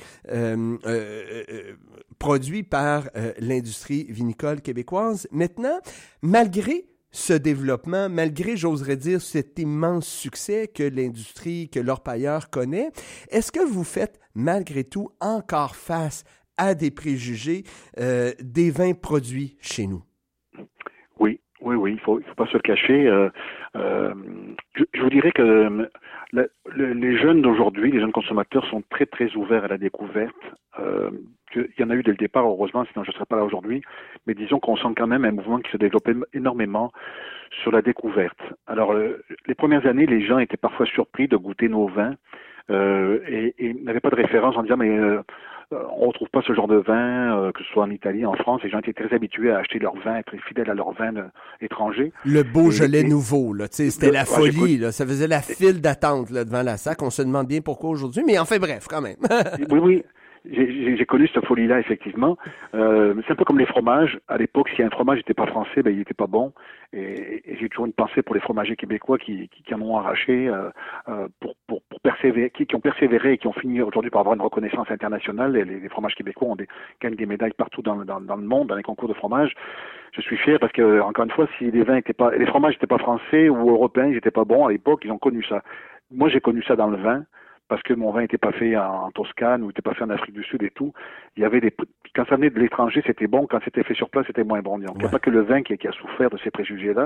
E: produits par l'industrie vinicole québécoise. Maintenant, malgré ce développement, malgré, j'oserais dire, cet immense succès que l'industrie, que l'Orpailleur connaît, est-ce que vous faites, malgré tout, encore face à des préjugés des vins produits chez nous?
G: Oui, il faut pas se le cacher. Je vous dirais que les jeunes d'aujourd'hui, les jeunes consommateurs sont très très ouverts à la découverte. Il y en a eu dès le départ, heureusement, sinon je ne serais pas là aujourd'hui. Mais disons qu'on sent quand même un mouvement qui se développe énormément sur la découverte. Alors, les premières années, les gens étaient parfois surpris de goûter nos vins et n'avaient pas de référence en disant mais on retrouve pas ce genre de vin, que ce soit en Italie, en France. Les gens étaient très habitués à acheter leur vin, très fidèles à leur vin étrangers.
E: Le Beaujolais nouveau, là, tu sais, c'était la folie, là. Ça faisait la file d'attente, là, devant la SAC. On se demande bien pourquoi aujourd'hui, mais enfin bref, quand même.
G: Oui. J'ai connu cette folie-là, effectivement. C'est un peu comme les fromages. À l'époque, si un fromage n'était pas français, ben, il n'était pas bon. Et j'ai toujours une pensée pour les fromagers québécois qui en ont arraché pour persévérer, qui ont persévéré et qui ont fini aujourd'hui par avoir une reconnaissance internationale. Et les fromages québécois gagnent des médailles partout dans le monde, dans les concours de fromage. Je suis fier parce que, encore une fois, si les fromages n'étaient pas français ou européens, ils n'étaient pas bons à l'époque, ils ont connu ça. Moi, j'ai connu ça dans le vin. Parce que mon vin n'était pas fait en Toscane ou n'était pas fait en Afrique du Sud et tout. Il y avait quand ça venait de l'étranger, c'était bon. Quand c'était fait sur place, c'était moins bon. Donc, il n'y a pas que le vin qui a souffert de ces préjugés-là.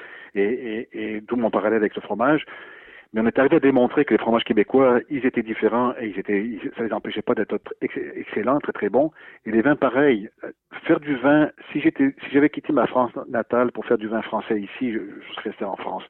G: Et d'où mon parallèle avec le fromage. Mais on est arrivé à démontrer que les fromages québécois, ils étaient différents et ça les empêchait pas d'être excellents, très très bons. Et les vins, pareil. Faire du vin, si j'avais quitté ma France natale pour faire du vin français ici, je serais resté en France.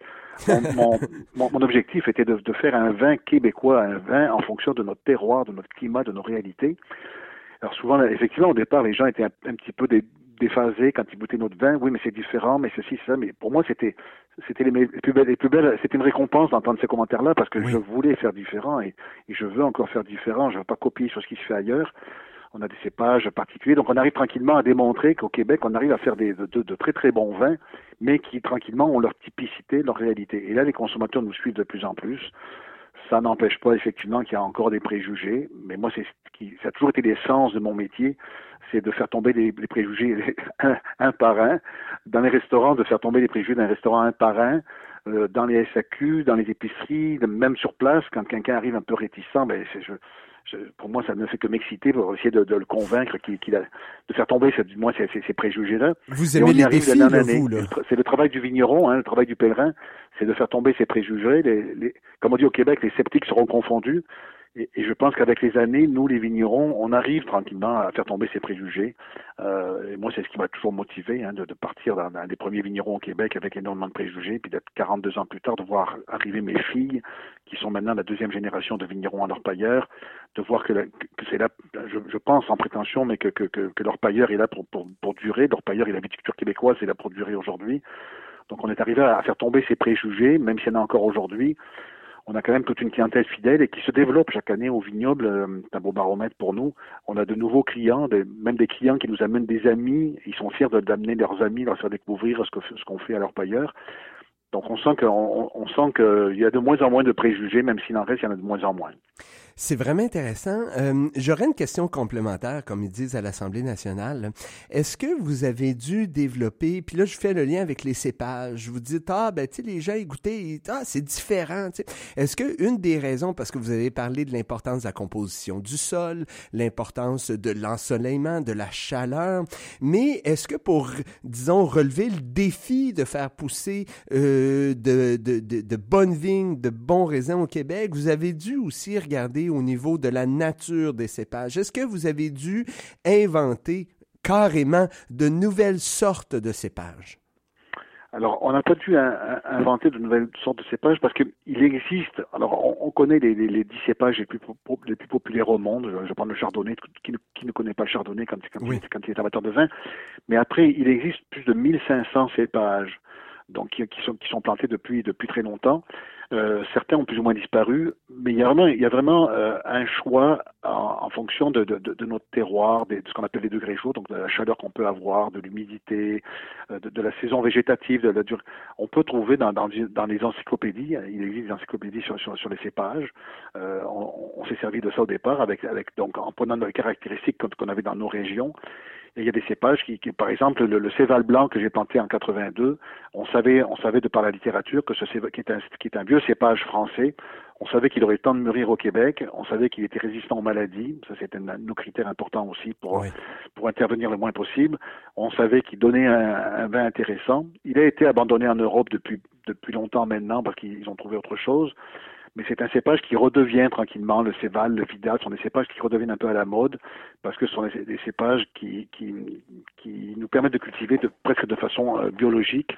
G: Mon objectif était de faire un vin québécois, un vin en fonction de notre terroir, de notre climat, de nos réalités. Alors souvent, effectivement, au départ, les gens étaient un petit peu déphasés quand ils goûtaient notre vin. Oui, mais c'est différent, mais ceci, ça. Mais pour moi, c'était les plus belles. C'était une récompense d'entendre ces commentaires-là parce que je voulais faire différent et je veux encore faire différent. Je veux pas copier sur ce qui se fait ailleurs. On a des cépages particuliers, donc on arrive tranquillement à démontrer qu'au Québec, on arrive à faire de très très bons vins, mais qui tranquillement ont leur typicité, leur réalité. Et là, les consommateurs nous suivent de plus en plus. Ça n'empêche pas effectivement qu'il y a encore des préjugés, mais moi, ça a toujours été l'essence de mon métier, c'est de faire tomber les préjugés un par un. Dans les restaurants, de faire tomber les préjugés d'un restaurant un par un. Dans les SAQ, dans les épiceries, même sur place, quand quelqu'un arrive un peu réticent, pour moi, ça ne fait que m'exciter pour essayer de le convaincre de faire tomber ces préjugés-là.
E: Vous aimez les défis, vous, là.
G: C'est le travail du vigneron, le travail du pèlerin, c'est de faire tomber ces préjugés. Comme on dit au Québec, les sceptiques seront confondus. Et je pense qu'avec les années, nous, les vignerons, on arrive tranquillement à faire tomber ces préjugés. Et moi, c'est ce qui m'a toujours motivé, de partir dans des premiers vignerons au Québec avec énormément de préjugés, puis d'être 42 ans plus tard, de voir arriver mes filles, qui sont maintenant la deuxième génération de vignerons à l'orpailleur, de voir que c'est là, je pense en prétention, mais que l'orpailleur est là pour durer. L'orpailleur et la viticulture québécoise est là pour durer aujourd'hui. Donc, on est arrivé à faire tomber ces préjugés, même s'il y en a encore aujourd'hui. On a quand même toute une clientèle fidèle et qui se développe chaque année au vignoble. C'est un beau baromètre pour nous. On a de nouveaux clients, même des clients qui nous amènent des amis. Ils sont fiers d'amener leurs amis, leur faire découvrir ce qu'on fait à l'orpailleur. Donc on sent qu'il y a de moins en moins de préjugés, même s'il en reste, il y en a de moins en moins.
E: C'est vraiment intéressant. J'aurais une question complémentaire, comme ils disent à l'Assemblée nationale. Est-ce que vous avez dû développer, puis là je fais le lien avec les cépages, vous dites, les gens ils goûtaient, c'est différent. Tu sais. Est-ce que une des raisons, parce que vous avez parlé de l'importance de la composition du sol, l'importance de l'ensoleillement, de la chaleur, mais est-ce que pour, disons, relever le défi de faire pousser de bonnes vignes, de bons raisins au Québec, vous avez dû aussi regarder au niveau de la nature des cépages? Est-ce que vous avez dû inventer carrément de nouvelles sortes de cépages?
G: Alors, on n'a pas dû inventer de nouvelles sortes de cépages parce qu'il existe, alors on connaît les 10 cépages les plus populaires au monde. Je prends le chardonnay, qui ne connaît pas le chardonnay quand il est amateur de vin, mais après, il existe plus de 1500 cépages donc qui sont plantés depuis très longtemps. Certains ont plus ou moins disparu, mais il y a vraiment un choix en fonction de notre terroir, de ce qu'on appelle les degrés chauds, donc de la chaleur qu'on peut avoir, de l'humidité, de la saison végétative, de la durée. On peut trouver dans les encyclopédies, il existe des encyclopédies sur les cépages. On s'est servi de ça au départ donc en prenant les caractéristiques qu'on avait dans nos régions. Et il y a des cépages qui par exemple, le Céval blanc que j'ai planté en 82, on savait de par la littérature que ce céval, qui est un vieux cépage français, on savait qu'il aurait le temps de mûrir au Québec, on savait qu'il était résistant aux maladies, ça c'était un de nos critères importants aussi pour intervenir le moins possible. On savait qu'il donnait un vin intéressant. Il a été abandonné en Europe depuis longtemps maintenant parce qu'ils ont trouvé autre chose. Mais c'est un cépage qui redevient tranquillement, le Céval, le Vidal, sont des cépages qui redeviennent un peu à la mode, parce que ce sont des cépages qui nous permettent de cultiver presque de façon biologique.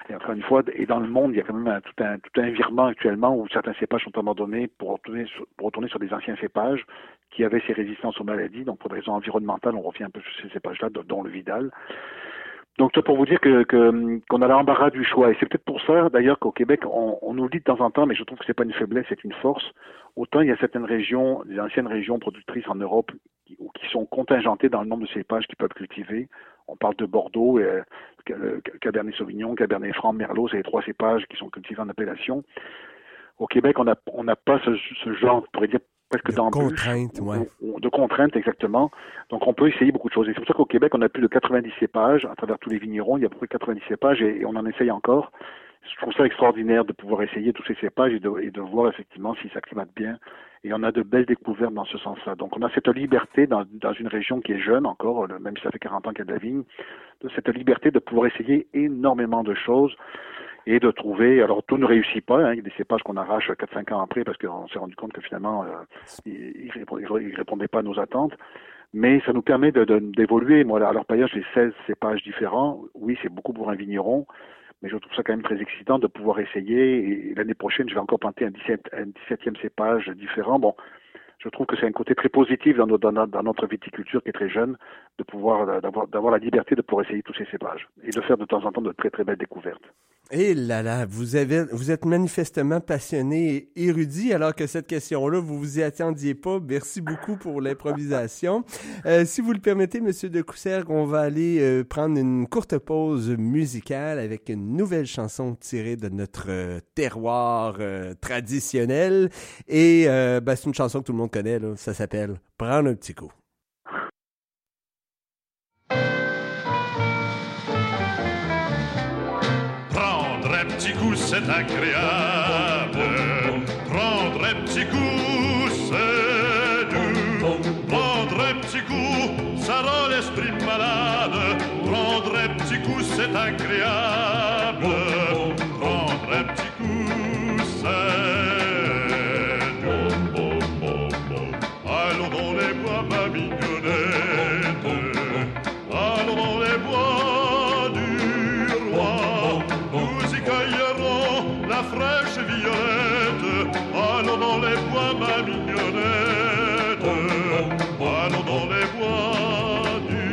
G: Et encore une fois, et dans le monde, il y a quand même tout un virement actuellement où certains cépages sont abandonnés pour retourner sur des anciens cépages qui avaient ces résistances aux maladies. Donc pour des raisons environnementales, on revient un peu sur ces cépages-là, dont le Vidal. Donc ça pour vous dire qu'on a l'embarras du choix. Et c'est peut-être pour ça d'ailleurs qu'au Québec, on nous le dit de temps en temps, mais je trouve que c'est pas une faiblesse, c'est une force. Autant il y a certaines régions, des anciennes régions productrices en Europe qui sont contingentées dans le nombre de cépages qu'ils peuvent cultiver. On parle de Bordeaux, Cabernet Sauvignon, Cabernet Franc, Merlot, c'est les 3 cépages qui sont cultivés en appellation. Au Québec, on n'a pas ce genre, on pourrait dire presque d'embûches. De contraintes, exactement. Donc on peut essayer beaucoup de choses. Et c'est pour ça qu'au Québec, on a plus de 90 cépages à travers tous les vignerons. Il y a à peu près 90 cépages et on en essaye encore. Je trouve ça extraordinaire de pouvoir essayer tous ces cépages et de voir effectivement s'ils s'acclimatent bien. Et on a de belles découvertes dans ce sens-là. Donc on a cette liberté dans une région qui est jeune encore, même si ça fait 40 ans qu'il y a de la vigne, de cette liberté de pouvoir essayer énormément de choses et de trouver, alors tout ne réussit pas, il y a des cépages qu'on arrache 4-5 ans après parce qu'on s'est rendu compte que finalement ils répondaient pas à nos attentes, mais ça nous permet d'évoluer. Moi, à l'orpaillage, j'ai 16 cépages différents. Oui, c'est beaucoup pour un vigneron, mais je trouve ça quand même très excitant de pouvoir essayer, et l'année prochaine, je vais encore planter un 17e cépage différent. Bon, je trouve que c'est un côté très positif dans notre viticulture qui est très jeune, de pouvoir d'avoir la liberté de pouvoir essayer tous ces cépages et de faire de temps en temps de très très belles découvertes.
E: Et là là, vous êtes manifestement passionné et érudit, alors que cette question-là, vous vous y attendiez pas. Merci beaucoup pour l'improvisation. Si vous le permettez, Monsieur de Coussergues, on va aller prendre une courte pause musicale avec une nouvelle chanson tirée de notre terroir traditionnel. Et c'est une chanson que tout le monde connaît, là. Ça s'appelle « Prendre un petit coup ».
H: Petit coup, c'est agréable. Prendre un petit coup, c'est doux. Prendre un petit coup, ça rend l'esprit malade. Prendre un petit coup, c'est agréable. Prendre un petit coup, c'est doux. Allons dans les bois, ma mignonnette. Allons dans les bois du roi. Nous y cueillerons la fraîche violette. Allons dans les bois, ma mignonnette. Allons dans les bois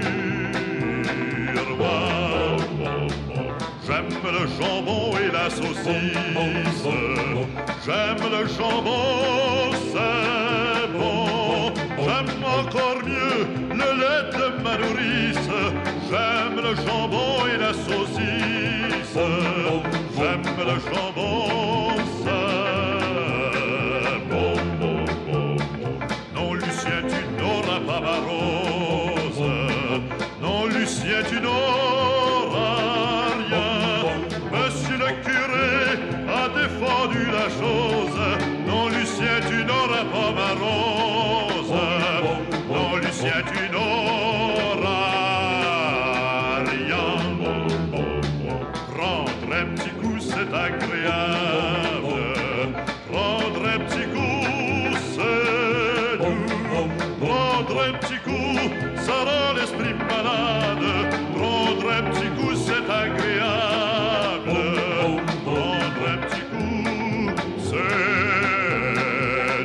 H: du roi. J'aime le jambon et la saucisse. J'aime le jambon, c'est bon. J'aime encore mieux le lait de ma nourrice. J'aime le jambon et la saucisse. J'aime le jambon, c'est bon. Non, Lucien, tu n'auras pas ma rose. Non, Lucien, tu n'auras rien. Monsieur le curé a défendu la chose. Non, Lucien, tu n'auras pas ma rose. Non, Lucien, tu n'auras rien. Prendre un petit coup, c'est agréable. Prendre un petit coup, c'est doux. Prendre un petit coup, ça rend l'esprit malade. Prendre un petit coup, c'est agréable. Prendre un petit coup, c'est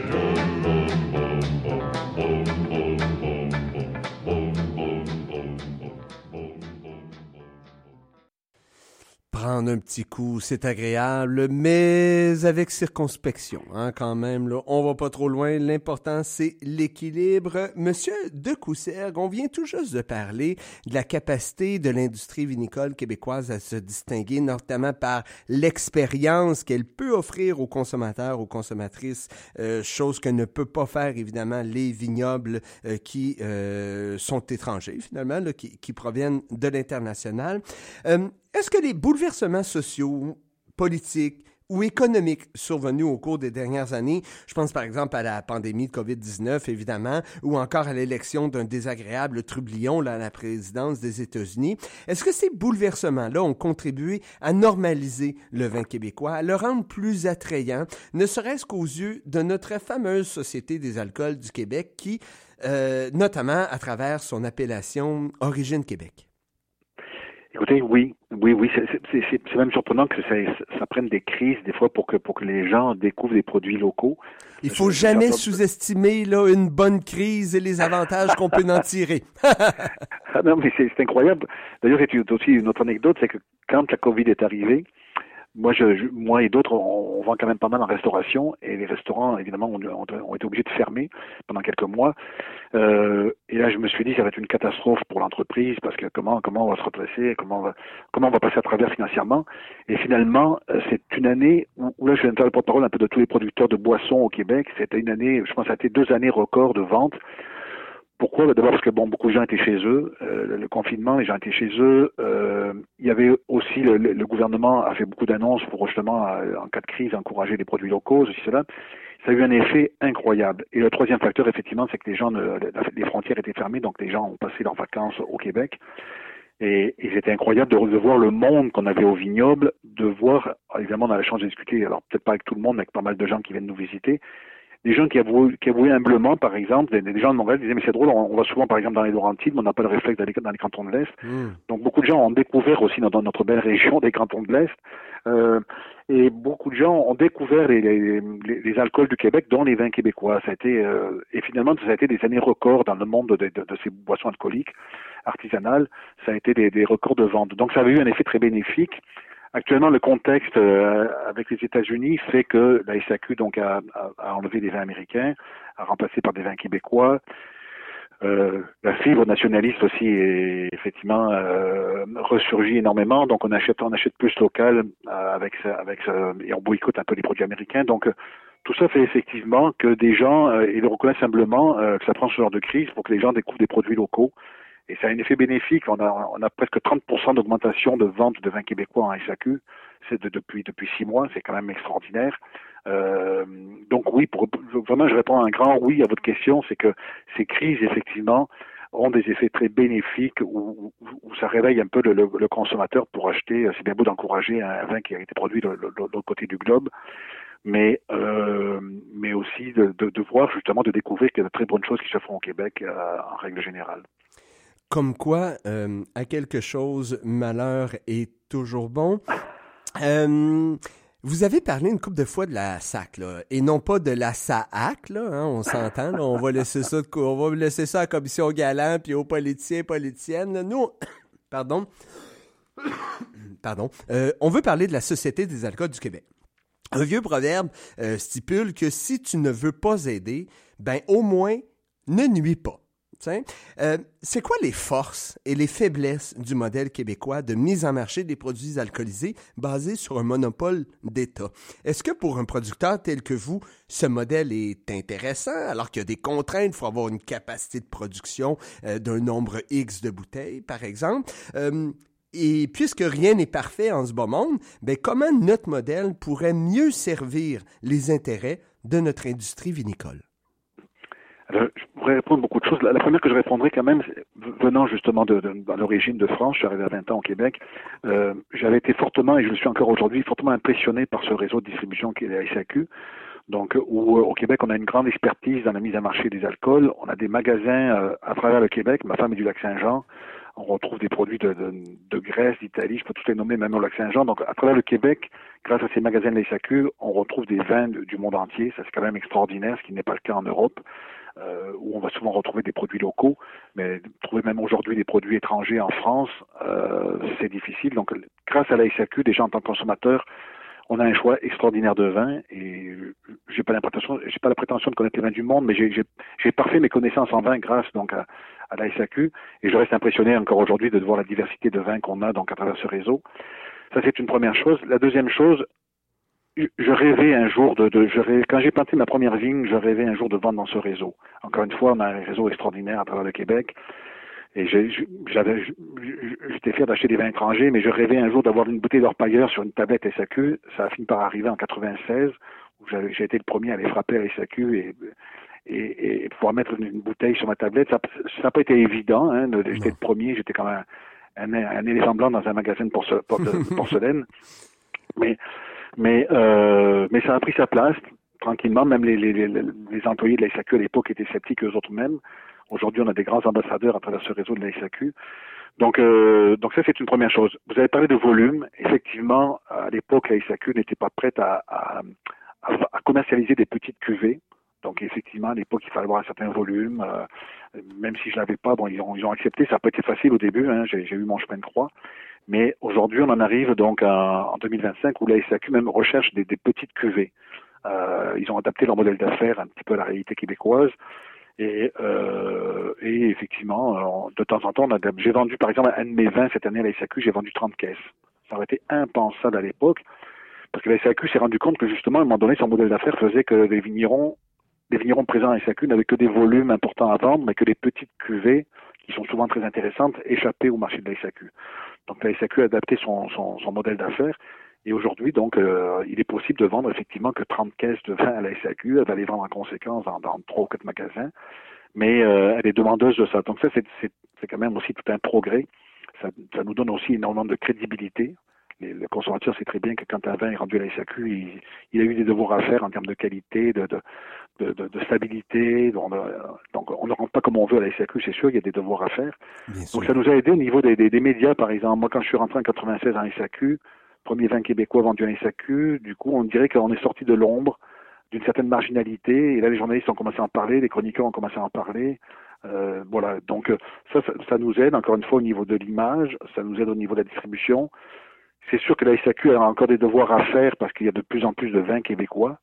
E: Prendre un petit coup, c'est agréable, mais avec circonspection, quand même. Là, on va pas trop loin. L'important, c'est l'équilibre. Monsieur de Coussergues, on vient tout juste de parler de la capacité de l'industrie vinicole québécoise à se distinguer, notamment par l'expérience qu'elle peut offrir aux consommateurs, aux consommatrices, chose que ne peut pas faire, évidemment, les vignobles qui sont étrangers, finalement, là, qui proviennent de l'international. Est-ce que les bouleversements sociaux, politiques ou économiques survenus au cours des dernières années, je pense par exemple à la pandémie de COVID-19, évidemment, ou encore à l'élection d'un désagréable trublion là, à la présidence des États-Unis, est-ce que ces bouleversements-là ont contribué à normaliser le vin québécois, à le rendre plus attrayant, ne serait-ce qu'aux yeux de notre fameuse Société des alcools du Québec qui, notamment à travers son appellation Origine Québec?
G: Écoutez, oui, c'est même surprenant que ça prenne des crises des fois pour que les gens découvrent des produits locaux.
E: Il faut jamais sous-estimer là une bonne crise et les avantages qu'on peut en tirer.
G: Ah non, mais c'est incroyable. D'ailleurs, c'est aussi une autre anecdote, c'est que quand la COVID est arrivée, moi et d'autres, on vend quand même pas mal en restauration et les restaurants, évidemment, ont été obligés de fermer pendant quelques mois. Et là, je me suis dit, ça va être une catastrophe pour l'entreprise parce que comment on va se replacer, comment on va passer à travers financièrement. Et finalement, c'est une année où là, je suis le porte-parole un peu de tous les producteurs de boissons au Québec. C'était une année, je pense, que ça a été 2 années records de vente. Pourquoi? D'abord parce que beaucoup de gens étaient chez eux, le confinement, les gens étaient chez eux. Il y avait aussi le gouvernement a fait beaucoup d'annonces pour justement, en cas de crise, encourager les produits locaux, ceci, cela. Ça a eu un effet incroyable. Et le troisième facteur, effectivement, c'est que les frontières étaient fermées, donc les gens ont passé leurs vacances au Québec. Et c'était incroyable de voir le monde qu'on avait au vignoble, de voir, évidemment, on a la chance de discuter, alors peut-être pas avec tout le monde, mais avec pas mal de gens qui viennent nous visiter. Des gens qui avouaient humblement, par exemple, des gens de Montréal disaient, mais c'est drôle, on va souvent, par exemple, dans les Laurentides, mais on n'a pas le réflexe d'aller dans les cantons de l'Est. Donc, beaucoup de gens ont découvert aussi dans notre belle région des cantons de l'Est. Et beaucoup de gens ont découvert les alcools du Québec, dont les vins québécois. Ça a été, et finalement, ça a été des années records dans le monde de ces boissons alcooliques artisanales. Ça a été des records de vente. Donc, ça avait eu un effet très bénéfique. Actuellement, le contexte avec les États-Unis fait que la SAQ donc a enlevé des vins américains, a remplacé par des vins québécois. La fibre nationaliste aussi est effectivement ressurgit énormément, donc on achète plus local et on boycotte un peu les produits américains. Donc tout ça fait effectivement que des gens ils reconnaissent simplement que ça prend ce genre de crise pour que les gens découvrent des produits locaux. Et ça a un effet bénéfique. On a presque 30% d'augmentation de vente de vins québécois en SAQ. C'est depuis 6 mois. C'est quand même extraordinaire. Donc oui, vraiment, je réponds un grand oui à votre question. C'est que ces crises, effectivement, ont des effets très bénéfiques où ça réveille un peu le consommateur pour acheter. C'est bien beau d'encourager un vin qui a été produit de l'autre côté du globe. Mais aussi de voir justement, de découvrir qu'il y a de très bonnes choses qui se font au Québec en règle générale.
E: Comme quoi, à quelque chose, malheur est toujours bon. Vous avez parlé une couple de fois de la SAC, là, et non pas de la SAAC, là, hein, on s'entend, là, on va laisser ça à la commission Galland puis aux politiciens et politiciennes. Là. Nous, pardon, on veut parler de la Société des alcools du Québec. Un vieux proverbe stipule que si tu ne veux pas aider, ben au moins ne nuis pas. C'est quoi les forces et les faiblesses du modèle québécois de mise en marché des produits alcoolisés basés sur un monopole d'État? Est-ce que pour un producteur tel que vous, ce modèle est intéressant alors qu'il y a des contraintes? Il faut avoir une capacité de production d'un nombre X de bouteilles, par exemple. Et puisque rien n'est parfait en ce beau monde, ben comment notre modèle pourrait mieux servir les intérêts de notre industrie vinicole?
G: Alors, je pourrais répondre beaucoup de choses. La première que je répondrai quand même, venant justement de l'origine de France, je suis arrivé à 20 ans au Québec, j'avais été fortement, et je le suis encore aujourd'hui, fortement impressionné par ce réseau de distribution qui est la SAQ. Donc, où au Québec, on a une grande expertise dans la mise à marché des alcools. On a des magasins à travers le Québec. Ma femme est du Lac-Saint-Jean. On retrouve des produits de Grèce, d'Italie, je peux tous les nommer, même au Lac-Saint-Jean. Donc, à travers le Québec, grâce à ces magasins de la SAQ, on retrouve des vins du monde entier. Ça, c'est quand même extraordinaire, ce qui n'est pas le cas en Europe. Où on va souvent retrouver des produits locaux, mais trouver même aujourd'hui des produits étrangers en France, c'est difficile. Donc, grâce à la SAQ, déjà en tant que consommateur, on a un choix extraordinaire de vins et j'ai pas la prétention de connaître les vins du monde, mais j'ai parfait mes connaissances en vin grâce donc à la SAQ et je reste impressionné encore aujourd'hui de voir la diversité de vins qu'on a donc à travers ce réseau. Ça, c'est une première chose. La deuxième chose, je rêvais un jour quand j'ai planté ma première vigne, je rêvais un jour de vendre dans ce réseau. Encore une fois, on a un réseau extraordinaire à travers le Québec. Et j'étais fier d'acheter des vins étrangers, mais je rêvais un jour d'avoir une bouteille d'orpailleur sur une tablette SAQ. Ça a fini par arriver en 96, où j'ai été le premier à les frapper à la SAQ et pouvoir mettre une bouteille sur ma tablette. Ça n'a pas été évident, hein. J'étais le premier, j'étais comme un éléphant blanc dans un magasin de porcelaine. Mais ça a pris sa place. tranquillement, même les employés de la SAQ à l'époque étaient sceptiques eux autres mêmes. Aujourd'hui, on a des grands ambassadeurs à travers ce réseau de la SAQ. Donc ça, c'est une première chose. Vous avez parlé de volume. Effectivement, à l'époque, la SAQ n'était pas prête à commercialiser des petites cuvées. Donc, effectivement, à l'époque, il fallait avoir un certain volume. Même si je l'avais pas, bon, ils ont accepté. Ça n'a pas été facile au début. Hein, j'ai eu mon chemin de croix. Mais aujourd'hui, on en arrive donc en 2025 où la SAQ même recherche des petites cuvées. Ils ont adapté leur modèle d'affaires un petit peu à la réalité québécoise. Et effectivement, de temps en temps, j'ai vendu par exemple un de mes vins cette année à la SAQ, j'ai vendu 30 caisses. Ça aurait été impensable à l'époque, parce que la SAQ s'est rendu compte que justement, à un moment donné, son modèle d'affaires faisait que les vignerons présents à la SAQ n'avaient que des volumes importants à vendre, mais que les petites cuvées, qui sont souvent très intéressantes, échappaient au marché de la SAQ. Donc la SAQ a adapté son modèle d'affaires. Et aujourd'hui, donc, il est possible de vendre effectivement que 30 caisses de vin à la SAQ. Elle va les vendre en conséquence dans 3 ou 4 magasins. Mais elle est demandeuse de ça. Donc ça, c'est quand même aussi tout un progrès. Ça nous donne aussi énormément de crédibilité. Le consommateur sait très bien que quand un vin est rendu à la SAQ, il a eu des devoirs à faire en termes de qualité, de stabilité. Donc on ne rentre pas comme on veut à la SAQ, c'est sûr, il y a des devoirs à faire. Donc ça nous a aidé au niveau des médias, par exemple. Moi, quand je suis rentré en 96 en SAQ, premier vin québécois vendu en SAQ, du coup, on dirait qu'on est sorti de l'ombre, d'une certaine marginalité, et là, les journalistes ont commencé à en parler, les chroniqueurs ont commencé à en parler, voilà. Donc, ça nous aide, encore une fois, au niveau de l'image, ça nous aide au niveau de la distribution. C'est sûr que la SAQ a encore des devoirs à faire, parce qu'il y a de plus en plus de vins québécois,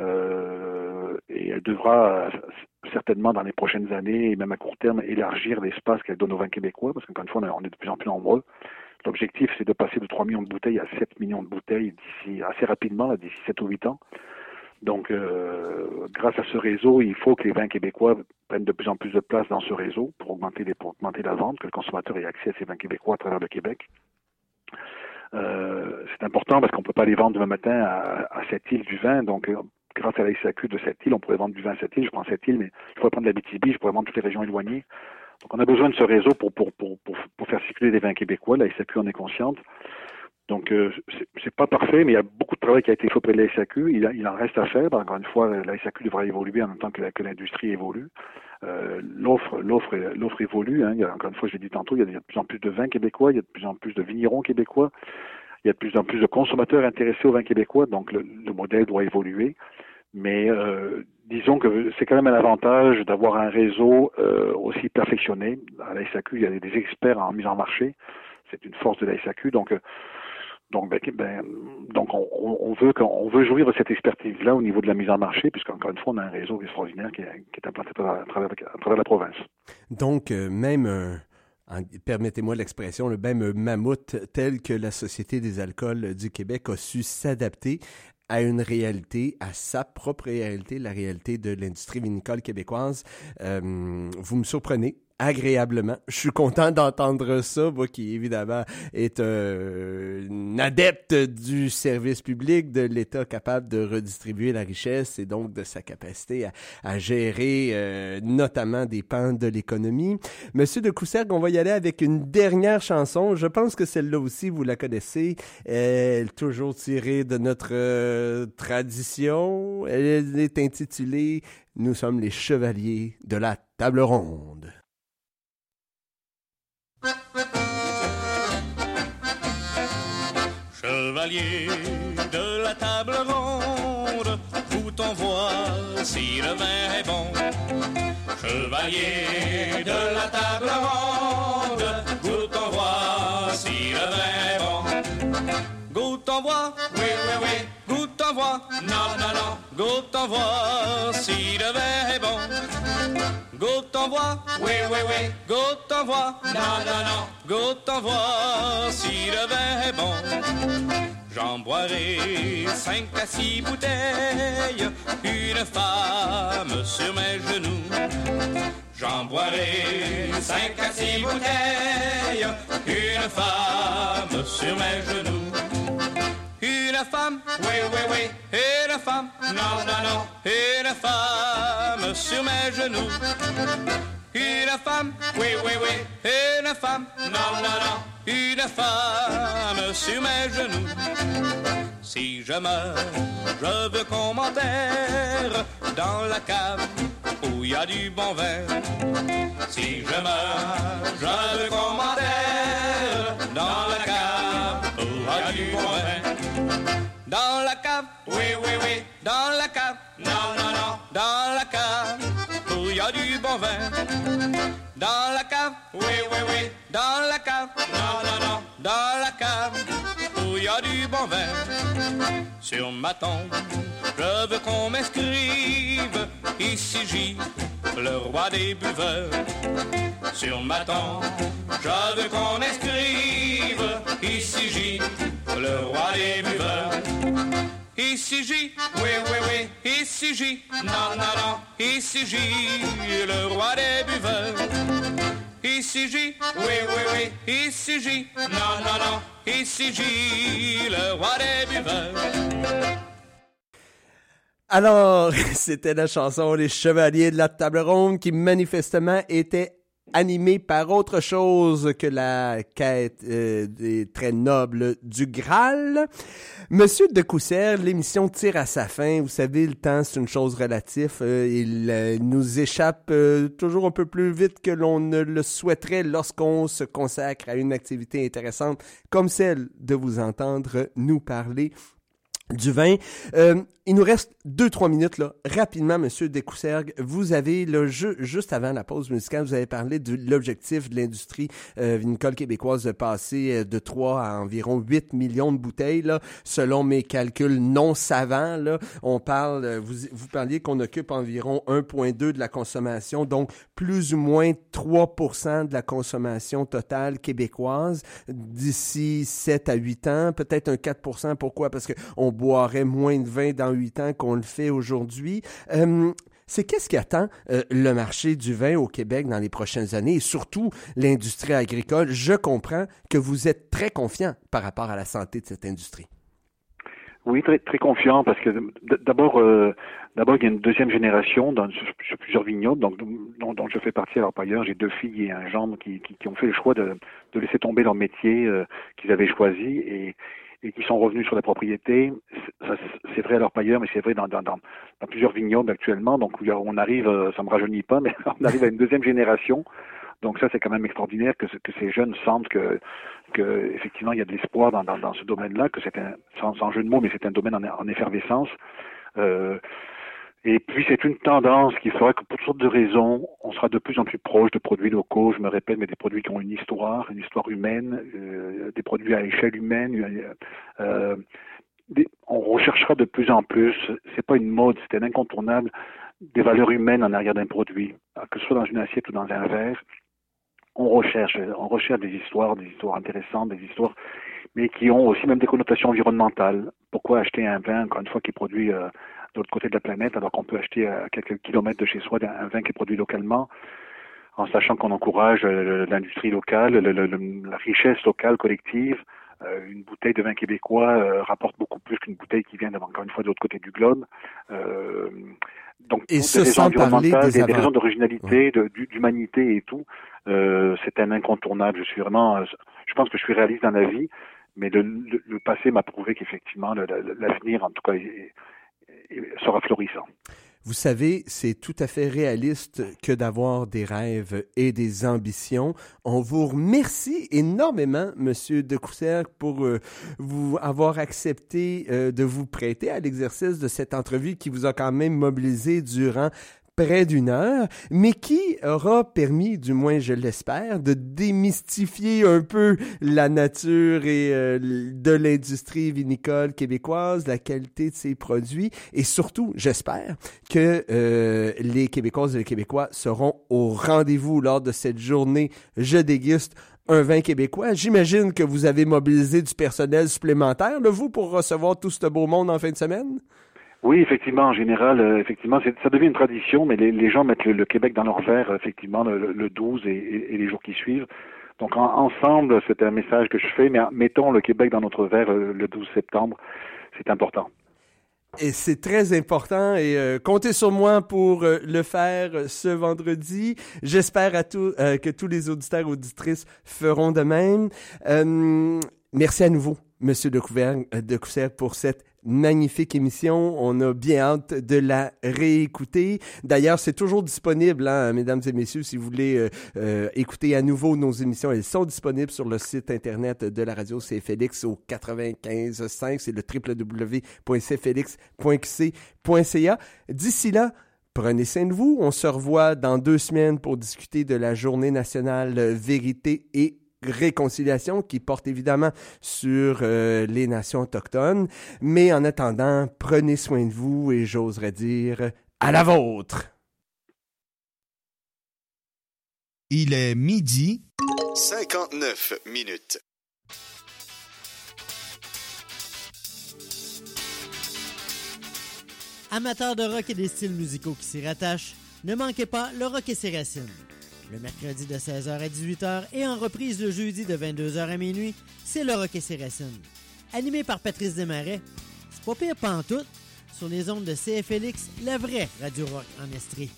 G: et elle devra certainement, dans les prochaines années, et même à court terme, élargir l'espace qu'elle donne aux vins québécois, parce qu'encore une fois, on est de plus en plus nombreux. L'objectif, c'est de passer de 3 millions de bouteilles à 7 millions de bouteilles d'ici assez rapidement, d'ici 7 ou 8 ans. Donc, grâce à ce réseau, il faut que les vins québécois prennent de plus en plus de place dans ce réseau pour augmenter la vente, que le consommateur ait accès à ces vins québécois à travers le Québec. C'est important parce qu'on ne peut pas les vendre demain matin à Sept-Îles du vin. Donc, grâce à la SAQ de Sept-Îles, on pourrait vendre du vin à Sept-Îles. Je prends Sept-Îles, mais je pourrais prendre l'Abitibi, je pourrais vendre toutes les régions éloignées. Donc, on a besoin de ce réseau pour faire circuler des vins québécois. La SAQ en est consciente. Donc, c'est pas parfait, mais il y a beaucoup de travail qui a été fait auprès de la SAQ. Il en reste à faire. Encore une fois, la SAQ devra évoluer en même temps que l'industrie évolue. L'offre évolue. Hein. Encore une fois, je l'ai dit tantôt, il y a de plus en plus de vins québécois, il y a de plus en plus de vignerons québécois, il y a de plus en plus de consommateurs intéressés aux vins québécois. Donc, le modèle doit évoluer. Mais disons que c'est quand même un avantage d'avoir un réseau aussi perfectionné. À la SAQ, il y a des experts en mise en marché. C'est une force de la SAQ. Donc on veut jouir de cette expertise-là au niveau de la mise en marché, puisqu'encore une fois, on a un réseau extraordinaire qui est implanté à travers la province.
E: Donc, permettez-moi l'expression, le même mammouth tel que la Société des alcools du Québec a su s'adapter à une réalité, à sa propre réalité, la réalité de l'industrie vinicole québécoise. Vous me surprenez agréablement. Je suis content d'entendre ça, moi qui évidemment est un adepte du service public, de l'État capable de redistribuer la richesse et donc de sa capacité à gérer notamment des pans de l'économie. Monsieur de Coussergues, on va y aller avec une dernière chanson. Je pense que celle-là aussi, vous la connaissez. Elle est toujours tirée de notre tradition. Elle est intitulée « Nous sommes les chevaliers de la table ronde ».
C: Chevalier de la table ronde, goûte en voix si le vin est bon. Chevalier de la table ronde, goûte en voix si le vin est bon. Goûte en voix, oui, oui, oui. Goûte en voix, non, non, non. Goûte en voix si le vin est bon. Goûte en voix, oui, oui, oui. Goûte en voix, non, non, non. Goûte en voix si le vin est bon. J'en boirai 5 à 6 bouteilles, une femme sur mes genoux. J'en boirai 5 à 6 bouteilles, une femme sur mes genoux. Une femme, oui, oui, oui, une femme, non, non, non, une femme sur mes genoux. Une femme, oui, oui, oui, une femme, non, non, non, une femme sur mes genoux. Si je meurs, je veux qu'on m'enterre dans la cave où il y a du bon vin. Si je meurs, je veux qu'on m'enterre dans la cave où il y a du bon vin. Dans la cave, oui, oui, oui, dans la cave, non, non, non, dans la cave où il y a du bon vin. Dans la cave, oui, oui, oui, dans la cave, non, non, non, dans la cave où il y a du bon vin. Sur ma tombe, je veux qu'on m'inscrive ici J, le roi des buveurs. Sur ma tombe, je veux qu'on inscrive ici J, le roi des buveurs. Ici J, oui, oui, oui, ici J, non, non, non, ici J, le roi des buveurs. Ici J, oui, oui, oui, ici J, non, non, non, ici J, le roi des buveurs.
E: Alors, c'était la chanson Les Chevaliers de la Table Ronde qui manifestement était animé par autre chose que la quête des très nobles du Graal. Monsieur de Coussergues, l'émission tire à sa fin. Vous savez, le temps, c'est une chose relative. Il nous échappe toujours un peu plus vite que l'on ne le souhaiterait lorsqu'on se consacre à une activité intéressante comme celle de vous entendre nous parler du vin. Il nous reste 2-3 minutes, là. Rapidement, Monsieur de Coussergues, vous avez, là, juste avant la pause musicale, vous avez parlé de l'objectif de l'industrie vinicole québécoise de passer de 3 à environ 8 millions de bouteilles, là, selon mes calculs non savants, là. On parle, vous parliez qu'on occupe environ 1,2 de la consommation, donc plus ou moins 3% de la consommation totale québécoise d'ici 7 à 8 ans, peut-être un 4%. Pourquoi? Parce qu'on boirait moins de vin dans 8 ans qu'on le fait aujourd'hui. C'est qu'est-ce qui attend le marché du vin au Québec dans les prochaines années et surtout l'industrie agricole? Je comprends que vous êtes très confiant par rapport à la santé de cette industrie.
G: Oui, très, très confiant parce que d'abord, il y a une deuxième génération sur plusieurs vignobles dont je fais partie. Alors par ailleurs, j'ai 2 filles et un gendre qui ont fait le choix de laisser tomber leur métier qu'ils avaient choisi et qui sont revenus sur la propriété. C'est vrai à leur pailleur, mais c'est vrai dans plusieurs vignobles actuellement. Donc on arrive, ça me rajeunit pas, mais on arrive à une deuxième génération. Donc ça, c'est quand même extraordinaire que ces jeunes sentent que effectivement il y a de l'espoir dans ce domaine-là, que c'est sans jeu de mots, mais c'est un domaine en effervescence. Et puis c'est une tendance qui fera que pour toutes sortes de raisons, on sera de plus en plus proche de produits locaux, je me répète, mais des produits qui ont une histoire humaine, des produits à échelle humaine. On recherchera de plus en plus, c'est pas une mode, c'est un incontournable, des valeurs humaines en arrière d'un produit, que ce soit dans une assiette ou dans un verre. On recherche des histoires intéressantes, des histoires, mais qui ont aussi même des connotations environnementales. Pourquoi acheter un vin, encore une fois, qui est produit de l'autre côté de la planète, alors qu'on peut acheter à quelques kilomètres de chez soi un vin qui est produit localement, en sachant qu'on encourage l'industrie locale, la richesse locale collective. Une bouteille de vin québécois rapporte beaucoup plus qu'une bouteille qui vient, encore une fois, de l'autre côté du globe. Donc,
E: et
G: des
E: ce,
G: raisons
E: sans parler
G: environnementales, des raisons d'originalité, d'humanité et tout, c'est un incontournable. Je pense que je suis réaliste dans la vie, mais le passé m'a prouvé qu'effectivement, l'avenir, en tout cas, sera florissant.
E: Vous savez, c'est tout à fait réaliste que d'avoir des rêves et des ambitions. On vous remercie énormément, Monsieur de Coussergues, pour vous avoir accepté de vous prêter à l'exercice de cette entrevue qui vous a quand même mobilisé durant près d'1 heure, mais qui aura permis, du moins je l'espère, de démystifier un peu la nature et de l'industrie vinicole québécoise, la qualité de ses produits, et surtout, j'espère, que les Québécoises et les Québécois seront au rendez-vous lors de cette journée « Je déguste un vin québécois ». J'imagine que vous avez mobilisé du personnel supplémentaire, là, vous, pour recevoir tout ce beau monde en fin de semaine?
G: Oui, effectivement, en général, effectivement, ça devient une tradition, mais les gens mettent le Québec dans leur verre, effectivement, le 12 et les jours qui suivent. Donc, ensemble, c'est un message que je fais, mais mettons le Québec dans notre verre le 12 septembre, c'est important.
E: Et c'est très important et comptez sur moi pour le faire ce vendredi. J'espère que tous les auditeurs et auditrices feront de même. Merci à nouveau. Monsieur de Coussergues, pour cette magnifique émission. On a bien hâte de la réécouter. D'ailleurs, c'est toujours disponible, hein, mesdames et messieurs, si vous voulez écouter à nouveau nos émissions. Elles sont disponibles sur le site Internet de la radio CFLX au 95.5. C'est le www.cflx.qc.ca. D'ici là, prenez soin de vous. On se revoit dans 2 semaines pour discuter de la Journée nationale Vérité et Réconciliation qui porte évidemment sur les nations autochtones. Mais en attendant, prenez soin de vous et j'oserais dire à la vôtre.
A: Il est
K: 12:59.
L: Amateurs de rock et des styles musicaux qui s'y rattachent, ne manquez pas le Rock et ses racines. Le mercredi de 16h à 18h et en reprise le jeudi de 22h à minuit, c'est le Rock et ses racines. Animé par Patrice Desmarais, c'est pas pire pantoute, sur les ondes de CFLX, la vraie radio rock en Estrie.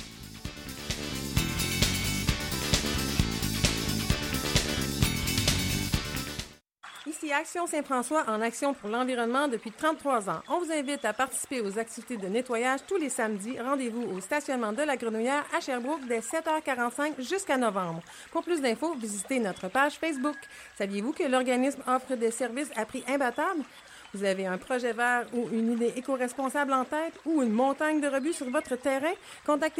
M: Ici Action Saint-François en action pour l'environnement depuis 33 ans. On vous invite à participer aux activités de nettoyage tous les samedis. Rendez-vous au stationnement de la Grenouillère à Sherbrooke dès 7h45 jusqu'à novembre. Pour plus d'infos, visitez notre page Facebook. Saviez-vous que l'organisme offre des services à prix imbattables? Vous avez un projet vert ou une idée éco-responsable en tête ou une montagne de rebut sur votre terrain? Contactez